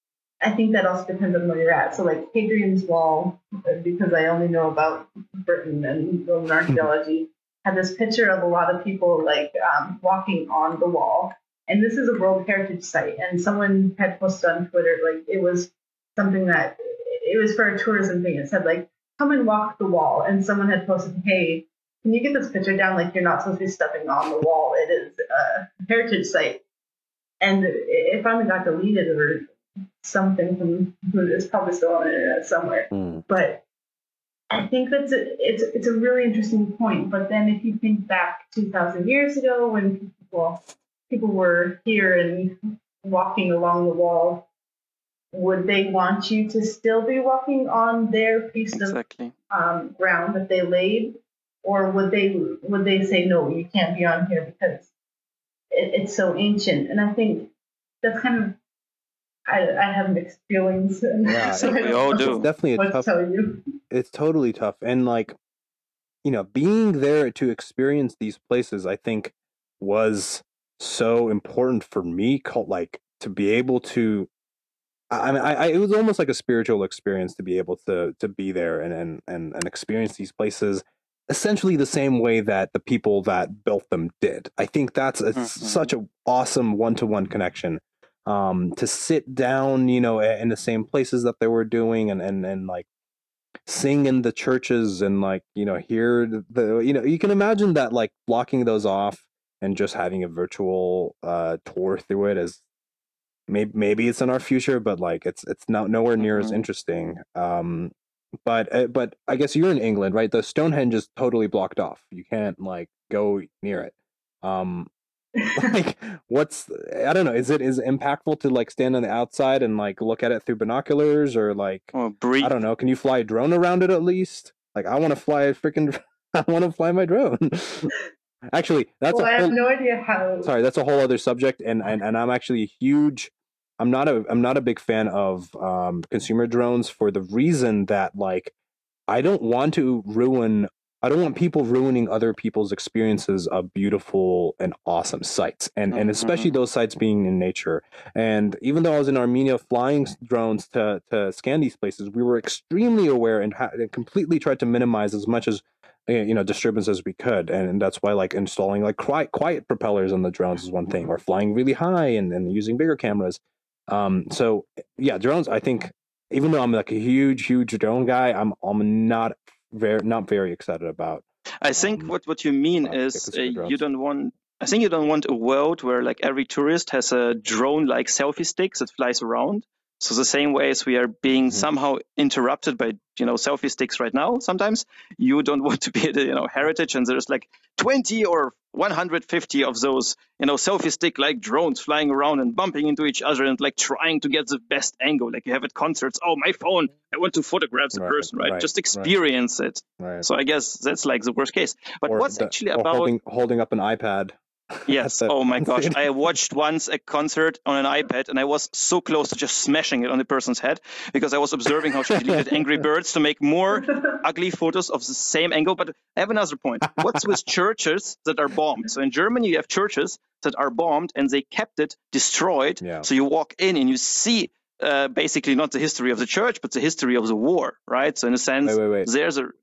I think that also depends on where you're at. So like Hadrian's Wall, because I only know about Britain and Roman archaeology, had this picture of a lot of people like um, walking on the wall. And this is a World Heritage Site. And someone had posted on Twitter, like it was something that, it was for a tourism thing. It said like, come and walk the wall. And someone had posted, hey, can you get this picture down? Like you're not supposed to be stepping on the wall. It is a heritage site. And it finally got deleted or something from, it's probably still on the internet somewhere. Mm. But I think that's a, it's it's a really interesting point. But then if you think back two thousand years ago when people people were here and walking along the wall, would they want you to still be walking on their piece exactly. of um, ground that they laid, or would they would they say no, you can't be on here because it, it's so ancient? And I think that's kind of I, I have mixed feelings. Yeah, so we all do. It's definitely a what tough. To tell you. It's totally tough, and like, you know, being there to experience these places, I think, was so important for me. Called like to be able to. I mean, I, I it was almost like a spiritual experience to be able to to be there and and and, and experience these places. Essentially the same way that the people that built them did. I think that's a, mm-hmm. such an awesome one-to-one connection. Um, to sit down, you know, in the same places that they were doing, and and and like sing in the churches, and like you know hear the, the you know you can imagine that like blocking those off and just having a virtual uh, tour through it is maybe maybe it's in our future, but like it's it's not nowhere near mm-hmm. as interesting. Um, but uh, but I guess you're in England, right? The Stonehenge is totally blocked off. You can't like go near it. Um, like what's I don't know, is it is it impactful to like stand on the outside and like look at it through binoculars, or like oh, breathe. I don't know, can you fly a drone around it at least? Like I want to fly a freaking I want to fly my drone. Actually, that's well, a I whole, have no idea how sorry that's a whole other subject, and, and and I'm actually a huge I'm not a I'm not a big fan of um consumer drones for the reason that like I don't want to ruin I don't want people ruining other people's experiences of beautiful and awesome sites, and and especially those sites being in nature. And even though I was in Armenia flying drones to to scan these places, we were extremely aware and, ha- and completely tried to minimize as much as you know disturbance as we could. And that's why like installing like quiet quiet propellers on the drones is one thing, or flying really high and, and using bigger cameras. Um, so yeah, drones. I think even though I'm like a huge huge drone guy, I'm I'm not. Very not very excited about. I think um, what, what you mean is uh, you don't want. I think you don't want a world where like every tourist has a drone-like selfie stick that flies around. So the same way as we are being mm-hmm. somehow interrupted by you know selfie sticks right now, sometimes you don't want to be at a, you know heritage and there's like twenty or one hundred fifty of those you know selfie stick like drones flying around and bumping into each other and like trying to get the best angle, like you have at concerts. Oh, my phone, I want to photograph the right, person, right? right Just experience right. it. Right. So I guess that's like the worst case. But or what's the, actually about holding, holding up an iPad. Yes. Oh my gosh. I watched once a concert on an iPad and I was so close to just smashing it on the person's head because I was observing how she deleted Angry Birds to make more ugly photos of the same angle. But I have another point. What's with churches that are bombed? So in Germany, you have churches that are bombed and they kept it destroyed. Yeah. So you walk in and you see uh, basically not the history of the church, but the history of the war, right? So in a sense, wait, wait, wait. there's a...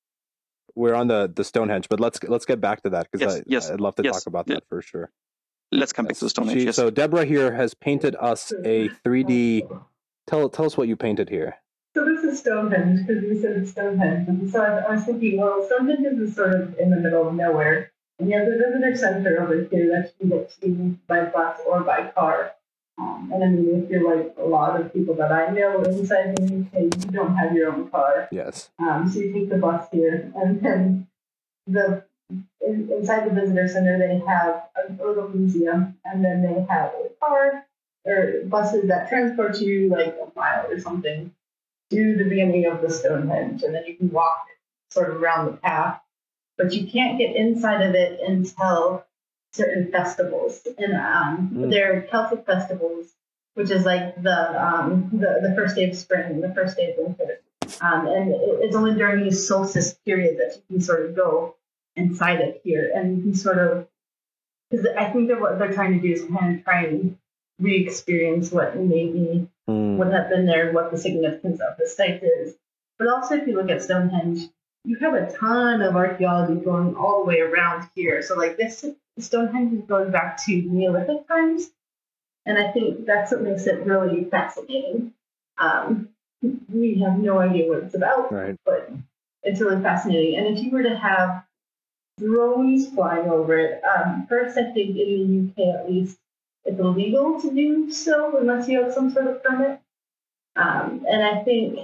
We're on the, the Stonehenge, but let's let's get back to that because yes, yes, I'd love to yes, talk about yeah. that for sure. Let's come back to the Stonehenge. She, yes. So Deborah here has painted us a three D. Tell tell us what you painted here. So this is Stonehenge because you said Stonehenge, and so I, I was thinking, well, Stonehenge is sort of in the middle of nowhere, and you have the visitor center over here that you can get to by bus or by car. Um, and I mean, if you're like a lot of people that I know inside the U K, you don't have your own car. Yes. Um, so you take the bus here, and then the in, inside the visitor center they have a little museum, and then they have a car or buses that transport you like a mile or something to the beginning of the Stonehenge, and then you can walk sort of around the path, but you can't get inside of it until certain festivals, and um, mm. they're Celtic festivals which is like the um, the, the first day of spring, the first day of winter. Um, and it, it's only during these solstice periods that you can sort of go inside it here, and you can sort of, because I think that what they're trying to do is kind of try and re-experience what maybe mm. would have been there and what the significance of the site is. But also, if you look at Stonehenge, you have a ton of archaeology going all the way around here. So, like, this Stonehenge goes back to Neolithic times, and I think that's what makes it really fascinating. Um, we have no idea what it's about, right. but it's really fascinating. And if you were to have drones flying over it, um, first, I think in the U K at least, it's illegal to do so unless you have some sort of permit. Um, and I think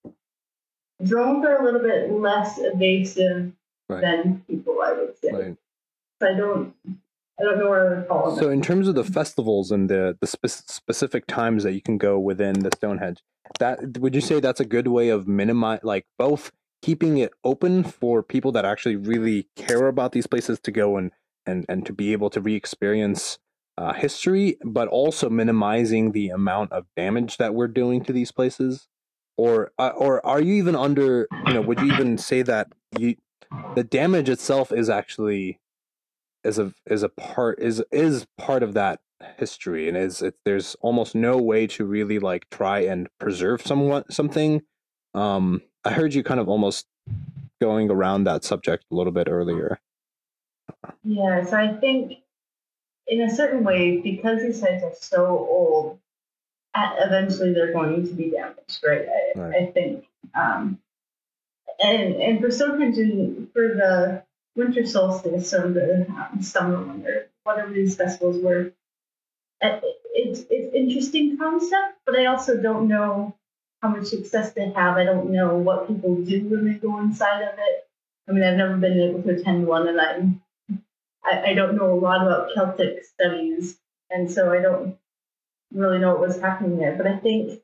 drones are a little bit less evasive right. than people, I would say. Right. So I don't, I don't know where to fall. So in terms of the festivals and the the spe- specific times that you can go within the Stonehenge, that would you say that's a good way of minimize, like both keeping it open for people that actually really care about these places to go and and and to be able to re-experience uh, history, but also minimizing the amount of damage that we're doing to these places? Or uh, or are you even under, you know, would you even say that you, the damage itself is actually is a is a part is is part of that history, and is it, there's almost no way to really like try and preserve somewhat something? Um, I heard you kind of almost going around that subject a little bit earlier. Yeah, so I think in a certain way, because these sites are so old, eventually they're going to be damaged, right? I, right. I think. Um, and and for Stonehenge, for the winter solstice or the um, summer winter, whatever these festivals were, it, it's it's interesting concept, but I also don't know how much success they have. I don't know what people do when they go inside of it. I mean, I've never been able to attend one, and I'm, I I don't know a lot about Celtic studies, and so I don't really know what was happening there. But I think,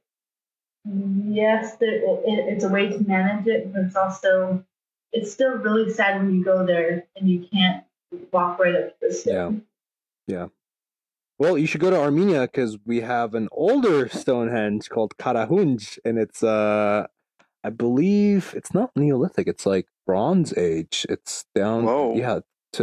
yes, there, it, it's a way to manage it, but it's also, it's still really sad when you go there and you can't walk right up to the stone. Yeah, yeah. Well, you should go to Armenia because we have an older Stonehenge called Karahunj, and it's, uh, I believe, it's not Neolithic. It's like Bronze Age. It's down, Whoa. yeah,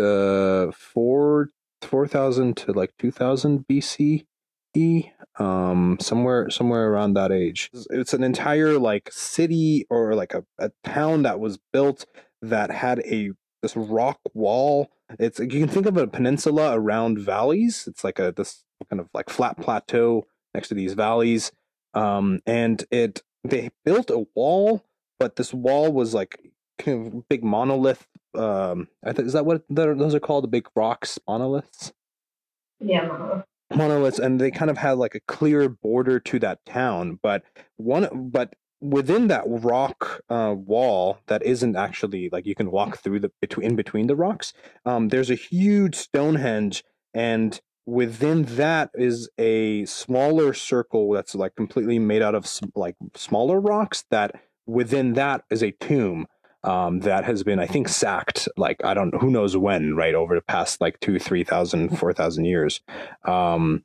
to four four thousand to like two thousand B C E, um, somewhere somewhere around that age. It's an entire like city or like a, a town that was built that had a this rock wall. It's, you can think of a peninsula around valleys. It's like a this kind of like flat plateau next to these valleys. Um, and it they built a wall, but this wall was like kind of big monolith. Um, I think is that what those are called? The big rocks, monoliths. Yeah, monolith. monoliths, and they kind of had like a clear border to that town. But one, but within that rock uh, wall that isn't actually like you can walk through the between in between the rocks. Um, there's a huge Stonehenge, and within that is a smaller circle that's like completely made out of like smaller rocks. That within that is a tomb. Um, that has been, I think, sacked, like, I don't, who knows when, right, over the past, like, two, three thousand, four thousand years. Um,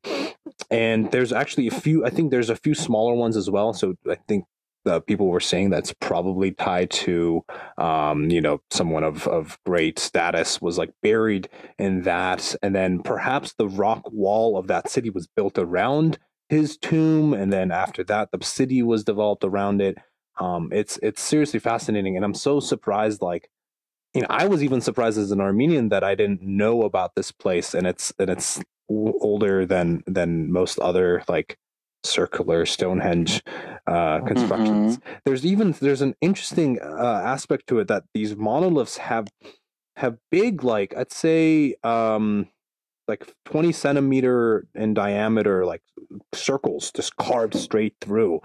and there's actually a few, I think there's a few smaller ones as well, so I think the people were saying that's probably tied to, um, you know, someone of, of great status was, like, buried in that, and then perhaps the rock wall of that city was built around his tomb, and then after that, the city was developed around it. Um, it's it's seriously fascinating, and I'm so surprised. Like, you know, I was even surprised as an Armenian that I didn't know about this place, and it's and it's older than than most other like circular Stonehenge uh, constructions. Mm-hmm. There's even there's an interesting uh, aspect to it that these monoliths have have big, like I'd say, um, like twenty centimeter in diameter, like circles just carved straight through,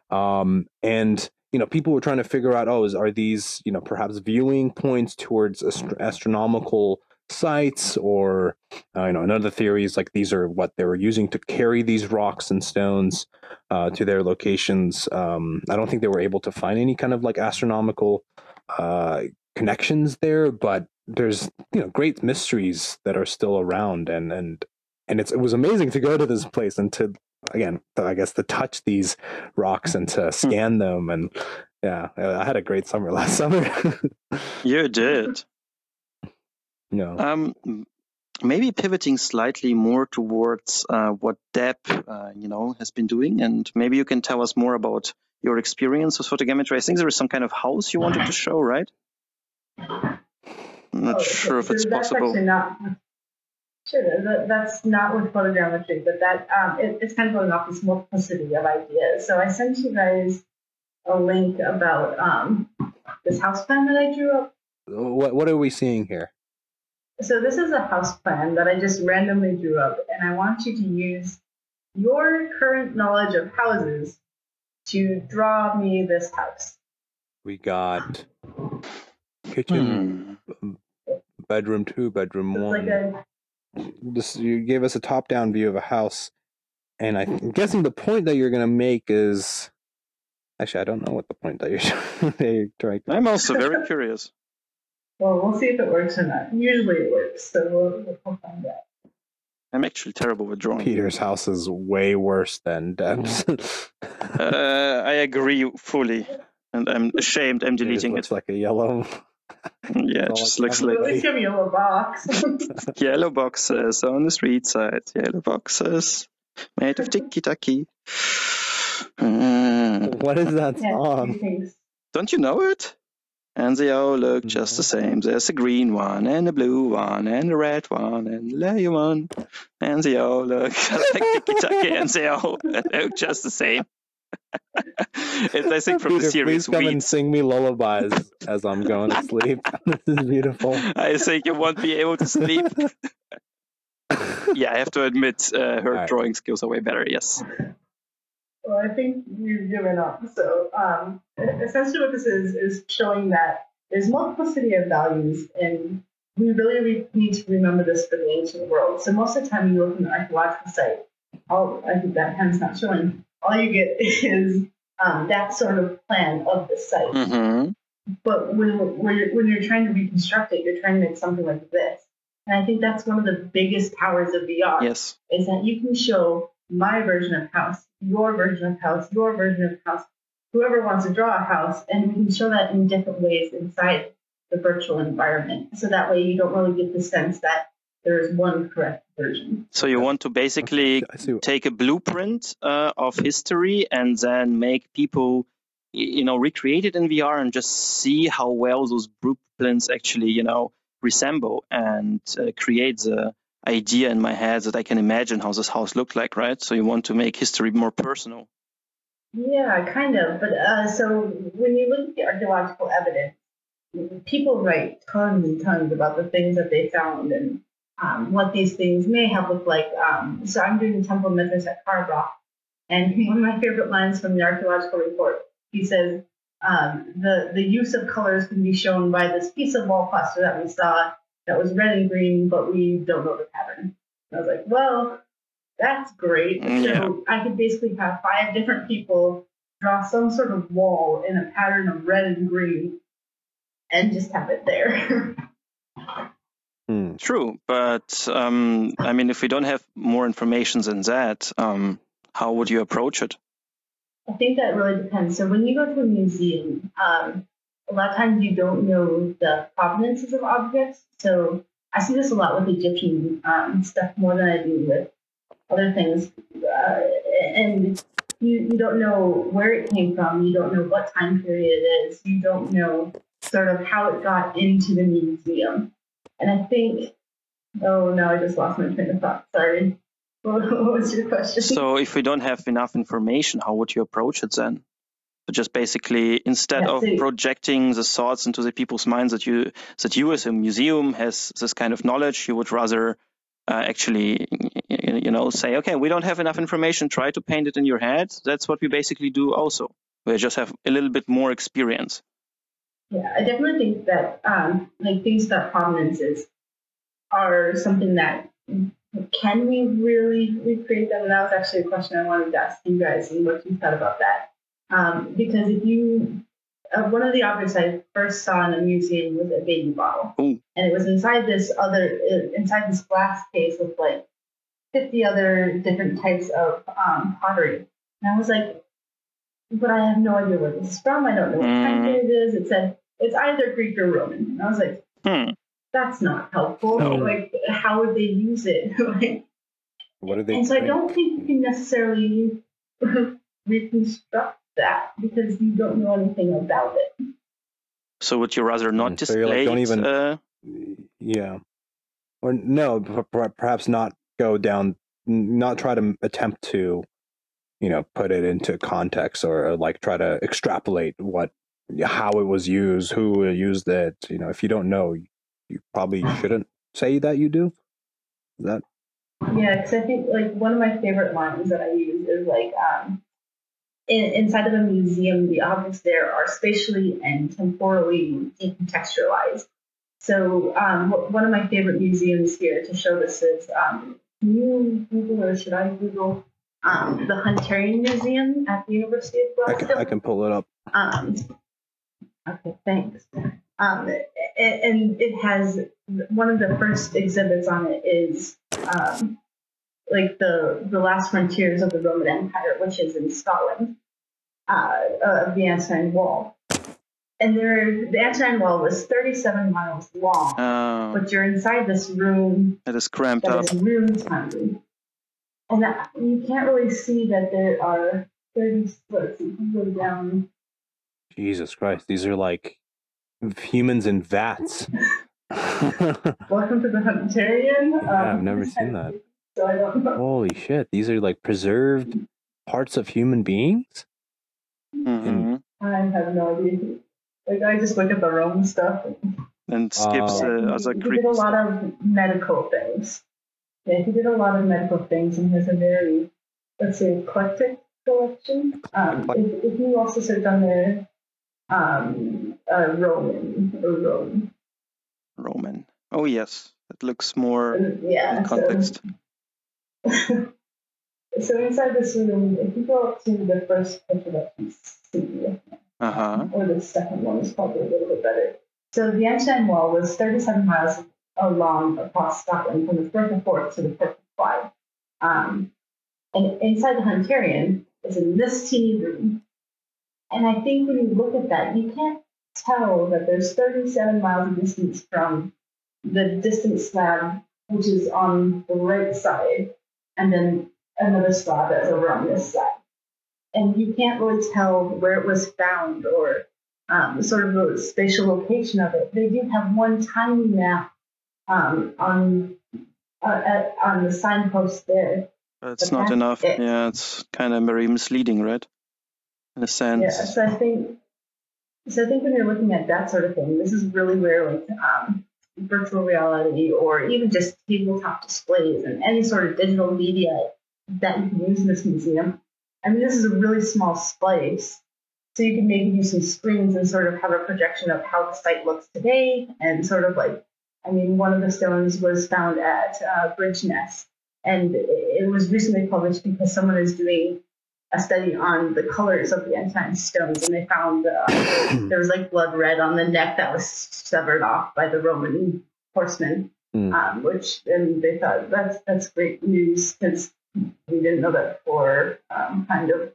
um, and you know, people were trying to figure out, oh, is, are these, you know, perhaps viewing points towards ast- astronomical sites, or, uh, you know, another theory is like these are what they were using to carry these rocks and stones uh, to their locations. Um, I don't think they were able to find any kind of like astronomical uh, connections there, but there's, you know, great mysteries that are still around, and and and it's it was amazing to go to this place and to again, I guess to touch these rocks and to scan them. And yeah, I had a great summer last summer. You did. No. Um, maybe pivoting slightly more towards uh, what Deb, uh, you know, has been doing, and maybe you can tell us more about your experience with photogrammetry. I think there is some kind of house you wanted to show, right? I'm not Oh, sure if so it's that's possible. actually not. Sure, that, that's not with photogrammetry, but that um, it, it's kind of going off this multiplicity of ideas. So I sent you guys a link about um, this house plan that I drew up. What What are we seeing here? So this is a house plan that I just randomly drew up, and I want you to use your current knowledge of houses to draw me this house. We got kitchen, Hmm. bedroom two, bedroom It's one. like a This you gave us a top-down view of a house, and I'm guessing the point that you're going to make is actually I don't know what the point that you're, that you're trying to. I'm also very curious. well, we'll see if it works or not. Usually it works, so we'll, we'll find out. I'm actually terrible with drawing. Peter's house is way worse than Deb's. Uh, I agree fully, and I'm ashamed I'm It just deleting looks it. like a yellow. Yeah, it all just I looks can like At least give me a little box. yellow boxes on the street side. Yellow boxes made of tiki-taki. Uh, What is that yeah, two song? things. don't you know it? And they all look just the same. There's a green one, and a blue one, and a red one, and a yellow one. And they all look just like tiki-taki, and they all look just the same. It's, I think, from Peter, the series please come and Weeds. sing me lullabies as I'm going to sleep. This is beautiful. I think you won't be able to sleep. Yeah, I have to admit, uh, her All right. drawing skills are way better, yes. Well, I think you've given up. So um, essentially what this is, is showing that there's multiplicity of values, and we really re- need to remember this for the ancient world. So most of the time when you look in an archaeological site, all, I think that hand's not showing, all you get is um, that sort of plan of the site. Mm-hmm. But when, when, you're, when you're trying to reconstruct it, you're trying to make something like this. And I think that's one of the biggest powers of V R, Yes. is that you can show my version of house, your version of house, your version of house, whoever wants to draw a house, and we can show that in different ways inside the virtual environment. So that way you don't really get the sense that there's one correct version. So you want to basically I see. take a blueprint uh, of history and then make people, y- you know, recreate it in V R and just see how well those blueprints actually, you know, resemble, and uh, create the idea in my head that I can imagine how this house looked like, right? So you want to make history more personal. Yeah, kind of. But uh, so when you look at the archaeological evidence, people write tons and tons about the things that they found and um, what these things may have looked like. Um, so I'm doing the Temple Midrash at Karbach, and one of my favorite lines from the archaeological report, he says, um, the, the use of colors can be shown by this piece of wall plaster that we saw that was red and green, but we don't know the pattern. And I was like, well, that's great. Mm, yeah. So I could basically have five different people draw some sort of wall in a pattern of red and green and just have it there. Hmm. True, but um, I mean, if we don't have more information than that, um, how would you approach it? I think that really depends. So when you go to a museum, um, a lot of times you don't know the provenances of objects. So I see this a lot with Egyptian um, stuff more than I do with other things. Uh, and you, you don't know where it came from. You don't know what time period it is. You don't know sort of how it got into the museum. And I think, oh no, I just lost my train of thought. Sorry. What was your question? So if we don't have enough information, how would you approach it then? So just basically, instead Yeah, of so- projecting the thoughts into the people's minds that you that you as a museum has this kind of knowledge, you would rather uh, actually, you know, say, okay, we don't have enough information. Try to paint it in your head. That's what we basically do. Also, we just have a little bit more experience. Yeah, I definitely think that um, like things about provenances are something that can we really recreate them? And that was actually a question I wanted to ask you guys and what you thought about that. Um, because if you, uh, one of the objects I first saw in a museum was a baby bottle, Ooh. and it was inside this other, uh, inside this glass case with like fifty other different types of um, pottery. And I was like, but I have no idea where this is from. I don't know what kind Mm. it is. It said it's either Greek or Roman. And I was like, Hmm. that's not helpful. No. Like, how would they use it? Like, What do they and so I drink? don't think you can necessarily reconstruct that because you don't know anything about it. So would you rather not Mm, so you're like, display don't it? even- Uh, Yeah. Or no, per- per- perhaps not go down, not try to attempt to, you know, put it into context or, or like try to extrapolate what, how it was used, who used it. You know, if you don't know, you probably shouldn't say that you do. Is that? Yeah, because I think like one of my favorite lines that I use is like, um, in, inside of a museum, the objects there are spatially and temporally decontextualized. So um, w- one of my favorite museums here to show this is, um, can you Google or should I Google um, the Hunterian Museum at the University of I Glasgow? can, I can pull it up. Um, okay, thanks. Um, and, and it has one of the first exhibits on it is um, like the the last frontiers of the Roman Empire, which is in Scotland, uh, of the Antonine Wall. And there, the Antonine Wall was thirty-seven miles long, uh, but you're inside this room it is cramped that up. is room tiny, and that, you can't really see that there are thirty splits. You can go down. Jesus Christ, these are like humans in vats. Welcome to the Hunterian. Um, Yeah, I've never seen that. So I don't know. Holy shit, these are like preserved parts of human beings? hmm I have no idea. Like I just look at the Rome stuff. And, And skips Oh. uh, yeah, other he, he creepy did a lot stuff. of medical things. Yeah, he did a lot of medical things and has a very, let's say, eclectic collection. Um, if, if you also search on there, um, uh, Roman or Rome. Roman. Oh yes, it looks more And, yeah, in context. So, so inside this room, if you go up to the first picture that you see, Uh huh. or the second one is probably a little bit better. So the Antonine Wall was thirty-seven miles along across Scotland from the Firth of Forth to the Firth of Clyde. Um, and inside the Hunterian is in this teeny room. And I think when you look at that, you can't tell that there's thirty-seven miles of distance from the distant slab, which is on the right side, and then another slab that's over on this side. And you can't really tell where it was found or um, sort of the spatial location of it. They do have one tiny map um, on uh, at, on the signpost there. That's But not that's enough. it. Yeah, it's kind of very misleading, right? In a sense. Yeah, so I think so. I think when you're looking at that sort of thing, this is really where like um, virtual reality or even just tabletop displays and any sort of digital media that you can use in this museum. I mean, this is a really small space, so you can maybe use some screens and sort of have a projection of how the site looks today, and sort of like, I mean, one of the stones was found at uh, Bridgeness, and it was recently published because someone is doing a study on the colors of the Antonine stones, and they found uh, there was like blood red on the neck that was severed off by the Roman horsemen, Mm. um, which and they thought that's that's great news because we didn't know that before, um, kind of.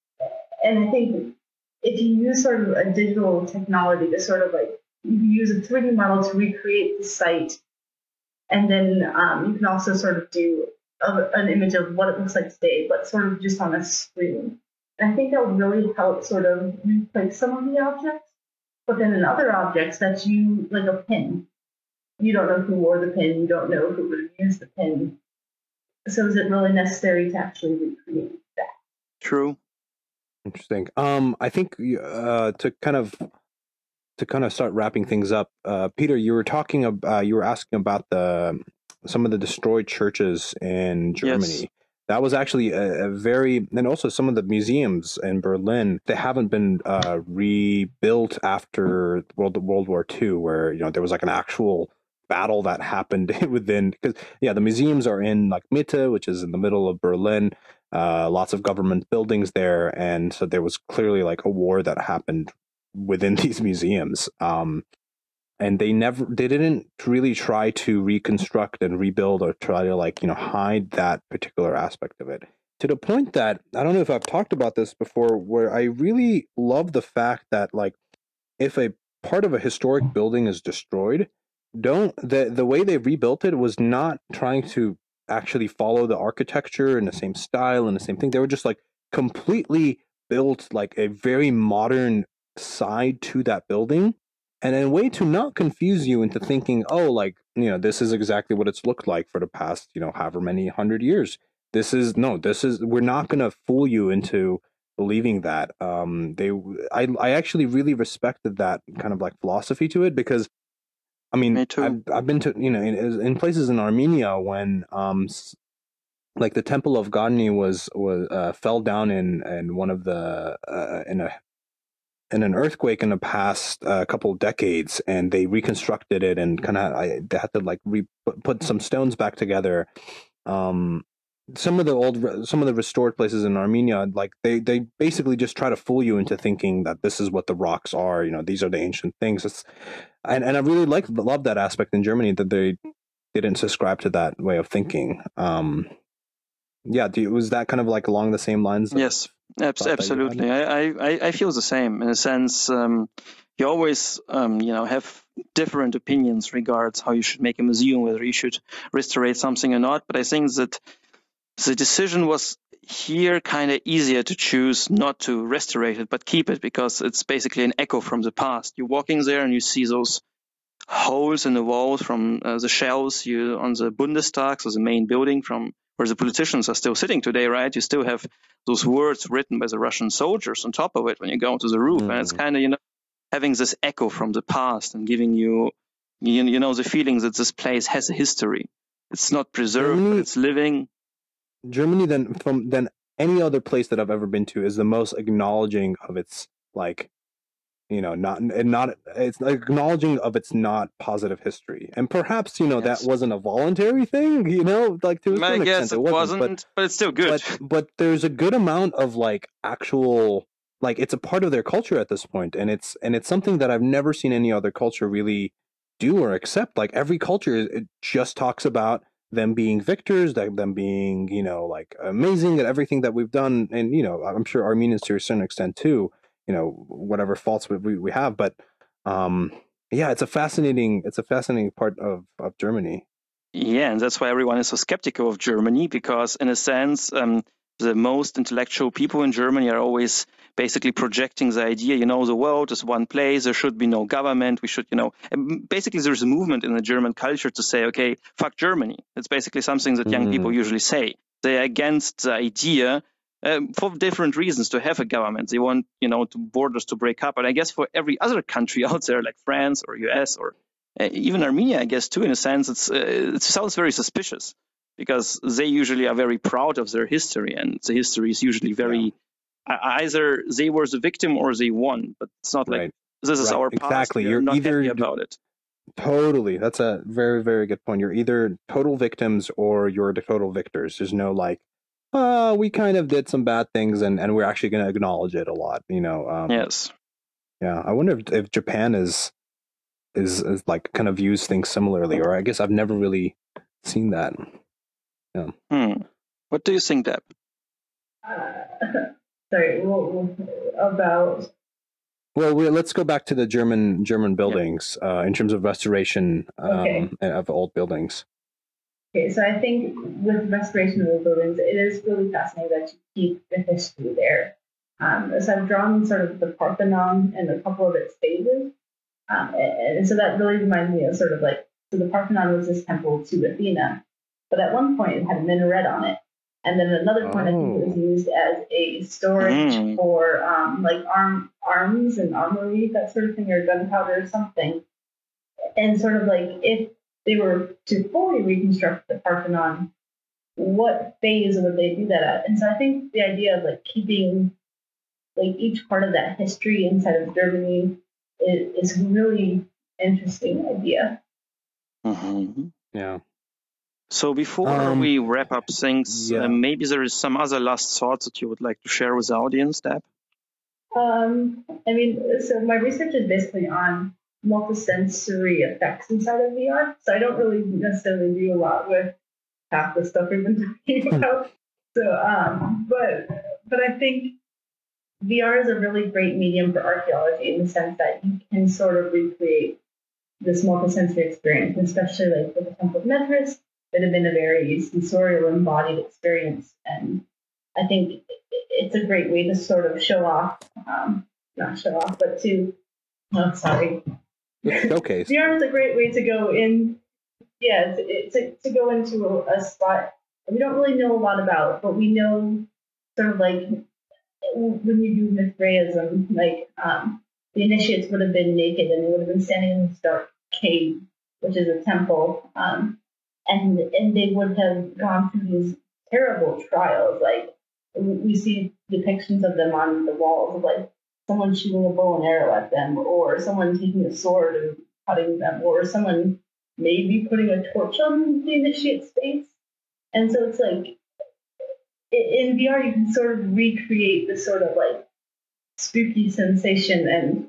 And I think if you use sort of a digital technology to sort of like, you can use a three D model to recreate the site, and then um, you can also sort of do a, an image of what it looks like today, but sort of just on a screen. And I think that would really help sort of replace some of the objects. But then in other objects, that's you, like a pin. You don't know who wore the pin, you don't know who would have used the pin. So is it really necessary to actually recreate that? True. Interesting. Um, I think uh, to kind of to kind of start wrapping things up, uh, Peter, you were talking about, uh, you were asking about the some of the destroyed churches in Germany. Yes. That was actually a, a very, and also some of the museums in Berlin, they haven't been uh, rebuilt after World World War Two, where you know there was like an actual battle that happened within. Because yeah, the museums are in like Mitte, which is in the middle of Berlin. Uh, lots of government buildings there, and so there was clearly like a war that happened within these museums. Um, and they never they didn't really try to reconstruct and rebuild or try to like you know hide that particular aspect of it, to the point that I don't know if I've talked about this before, where I really love the fact that like if a part of a historic building is destroyed, don't the the way they rebuilt it was not trying to actually follow the architecture in the same style and the same thing. They were just like completely built like a very modern side to that building, and in a way to not confuse you into thinking, oh, like you know this is exactly what it's looked like for the past you know however many hundred years. This is no this is we're not going to fool you into believing that. um they I, I actually really respected that kind of like philosophy to it, because I mean Me too. I've, I've been to you know in, in places in Armenia when um like the temple of Gadni was was uh, fell down in in one of the uh, in a in an earthquake in the past uh, couple of decades, and they reconstructed it and kind of I they had to like re put, put some stones back together. Um, some of the old some of the restored places in Armenia, like they they basically just try to fool you into thinking that this is what the rocks are. You know, these are the ancient things. It's and and I really like love that aspect in Germany, that they didn't subscribe to that way of thinking. Um, yeah, do you, was that kind of like along the same lines? Yes, abs- absolutely. I, I, I feel the same in a sense. Um, you always, um, you know, have different opinions regards how you should make a museum, whether you should restore something or not. But I think that the decision was here kind of easier to choose not to restore it, but keep it, because it's basically an echo from the past. You're walking there and you see those holes in the walls from uh, the shells you on the Bundestag, so the main building from where the politicians are still sitting today, right? You still have those words written by the Russian soldiers on top of it when you go to the roof. Mm. And it's kind of, you know, having this echo from the past and giving you, you, you know, the feeling that this place has a history. It's not preserved, Germany, but it's living. Germany, then, from than any other place that I've ever been to, is the most acknowledging of its, like, you know, not and not it's acknowledging of its not positive history, and perhaps you know yes. that wasn't a voluntary thing, you know, like to a certain I guess extent it it wasn't, wasn't, but, but it's still good. But, but there's a good amount of like actual, like it's a part of their culture at this point, and it's and it's something that I've never seen any other culture really do or accept. Like every culture, it just talks about them being victors, that them being you know like amazing at everything that we've done, and you know I'm sure Armenians to a certain extent too. You know, whatever faults we we have, but um, yeah, it's a fascinating it's a fascinating part of of Germany. Yeah, and that's why everyone is so skeptical of Germany, because in a sense, um, the most intellectual people in Germany are always basically projecting the idea, you know, the world is one place, there should be no government, we should, you know, basically there's a movement in the German culture to say, okay, fuck Germany. It's basically something that young mm. people usually say. They're against the idea. Um, for different reasons to have a government. They want, you know, to borders to break up. And I guess for every other country out there, like France or U S or uh, even Armenia, I guess too, in a sense, it's uh, it sounds very suspicious, because they usually are very proud of their history, and the history is usually very yeah. uh, either they were the victim or they won. But it's not like right. this is right. our past. Exactly, We're you're not either happy about it. Totally, that's a very very good point. You're either total victims or you're the total victors. There's no like, Uh, we kind of did some bad things, and, and we're actually going to acknowledge it a lot, you know. Um, yes. Yeah, I wonder if, if Japan is, is is like kind of views things similarly, or I guess I've never really seen that. Yeah. Hmm. What do you think, Deb? Uh, sorry, well, about. Well, we, let's go back to the German German buildings yeah. uh, in terms of restoration um, okay. of old buildings. Okay, so I think with restoration of the buildings, it is really fascinating that you keep the history there. Um, so I've drawn sort of the Parthenon and a couple of its phases. Um, and, and so that really reminds me of sort of like, so the Parthenon was this temple to Athena, but at one point it had a minaret on it. And then at another point, oh. I think it was used as a storage mm. for um, like arm, arms and armory, that sort of thing, or gunpowder or something. And sort of like, if they were to fully reconstruct the Parthenon, what phase would they do that at? And so I think the idea of like keeping like each part of that history inside of Germany is, is a really interesting idea. Mm-hmm. Yeah. So before um, we wrap up things, yeah. uh, maybe there is some other last thoughts that you would like to share with the audience, Deb? Um, I mean, so my research is basically on multisensory effects inside of V R. So I don't really necessarily do a lot with half the stuff we've been talking about. So, um, but but I think V R is a really great medium for archaeology in the sense that you can sort of recreate this multisensory experience, especially like with the Temple of Mithras. It had been a very sensorial, embodied experience, and I think it's a great way to sort of show off, um, not show off, but to, oh, sorry. Showcase. V R is a great way to go in, yeah, to, to, to go into a, a spot we don't really know a lot about, but we know sort of like when you do Mithraism, like um, the initiates would have been naked and they would have been standing in this dark cave, which is a temple, um, and and they would have gone through these terrible trials. Like we see depictions of them on the walls of like someone shooting a bow and arrow at them, or someone taking a sword and cutting them, or someone maybe putting a torch on the initiate's face. And so it's like in V R you can sort of recreate this sort of like spooky sensation and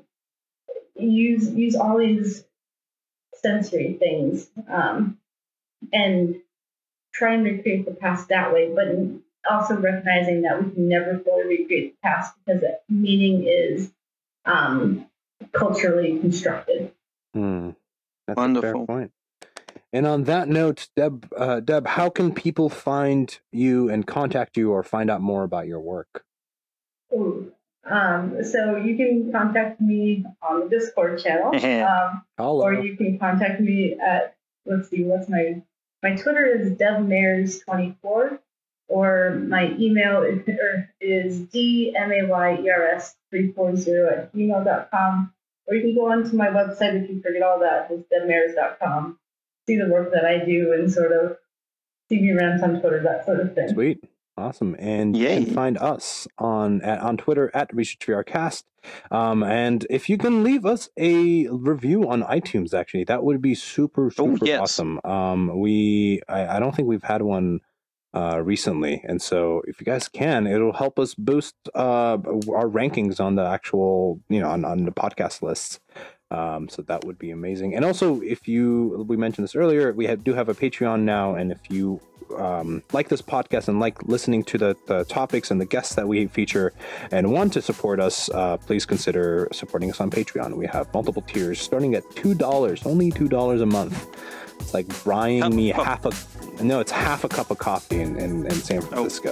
use use all these sensory things um, and try and recreate the past that way, but also recognizing that we can never fully recreate the past because meaning is um, culturally constructed. Hmm. That's Wonderful. a fair point. And on that note, Deb, uh, Deb, how can people find you and contact you or find out more about your work? Ooh. Um, so you can contact me on the Discord channel, um, or you can contact me at, let's see, what's my, my Twitter is deb mayers twenty-four, or my email is, is d m a y e r s three forty at gmail dot com, or you can go onto my website if you forget all that, it's deb mayers dot com. See the work that I do and sort of see me rant on Twitter, that sort of thing. Sweet. Awesome. And Yay. You can find us on at, on Twitter at ResearchVRcast. Um, and if you can leave us a review on iTunes, actually, that would be super, super oh, yes. awesome. Um, we, I, I don't think we've had one uh, recently. And so if you guys can, it'll help us boost uh, our rankings on the actual, you know, on, on the podcast lists. Um, so that would be amazing. And also, if you, we mentioned this earlier, we have, do have a Patreon now. And if you um, like this podcast and like listening to the, the topics and the guests that we feature and want to support us, uh, please consider supporting us on Patreon. We have multiple tiers starting at two dollars, only two dollars a month. It's like buying half me half a, no, it's half a cup of coffee in, in, in San Francisco.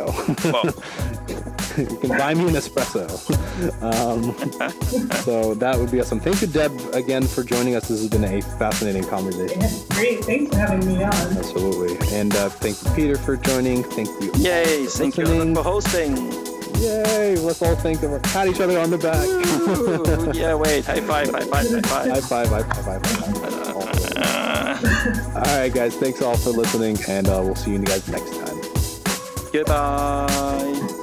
Oh. You can buy me an espresso. Um, so that would be awesome. Thank you, Deb, again for joining us. This has been a fascinating conversation. Yeah, great. Thanks for having me on. Absolutely. And uh, thank you, Peter, for joining. Thank you. Yay. Thank you for hosting. Yay. Let's all think of pat each other on the back. Ooh, yeah, wait. High five, high five, high five. High five, high five, high five. All right, guys. Thanks all for listening, and uh, we'll see you guys next time. Goodbye.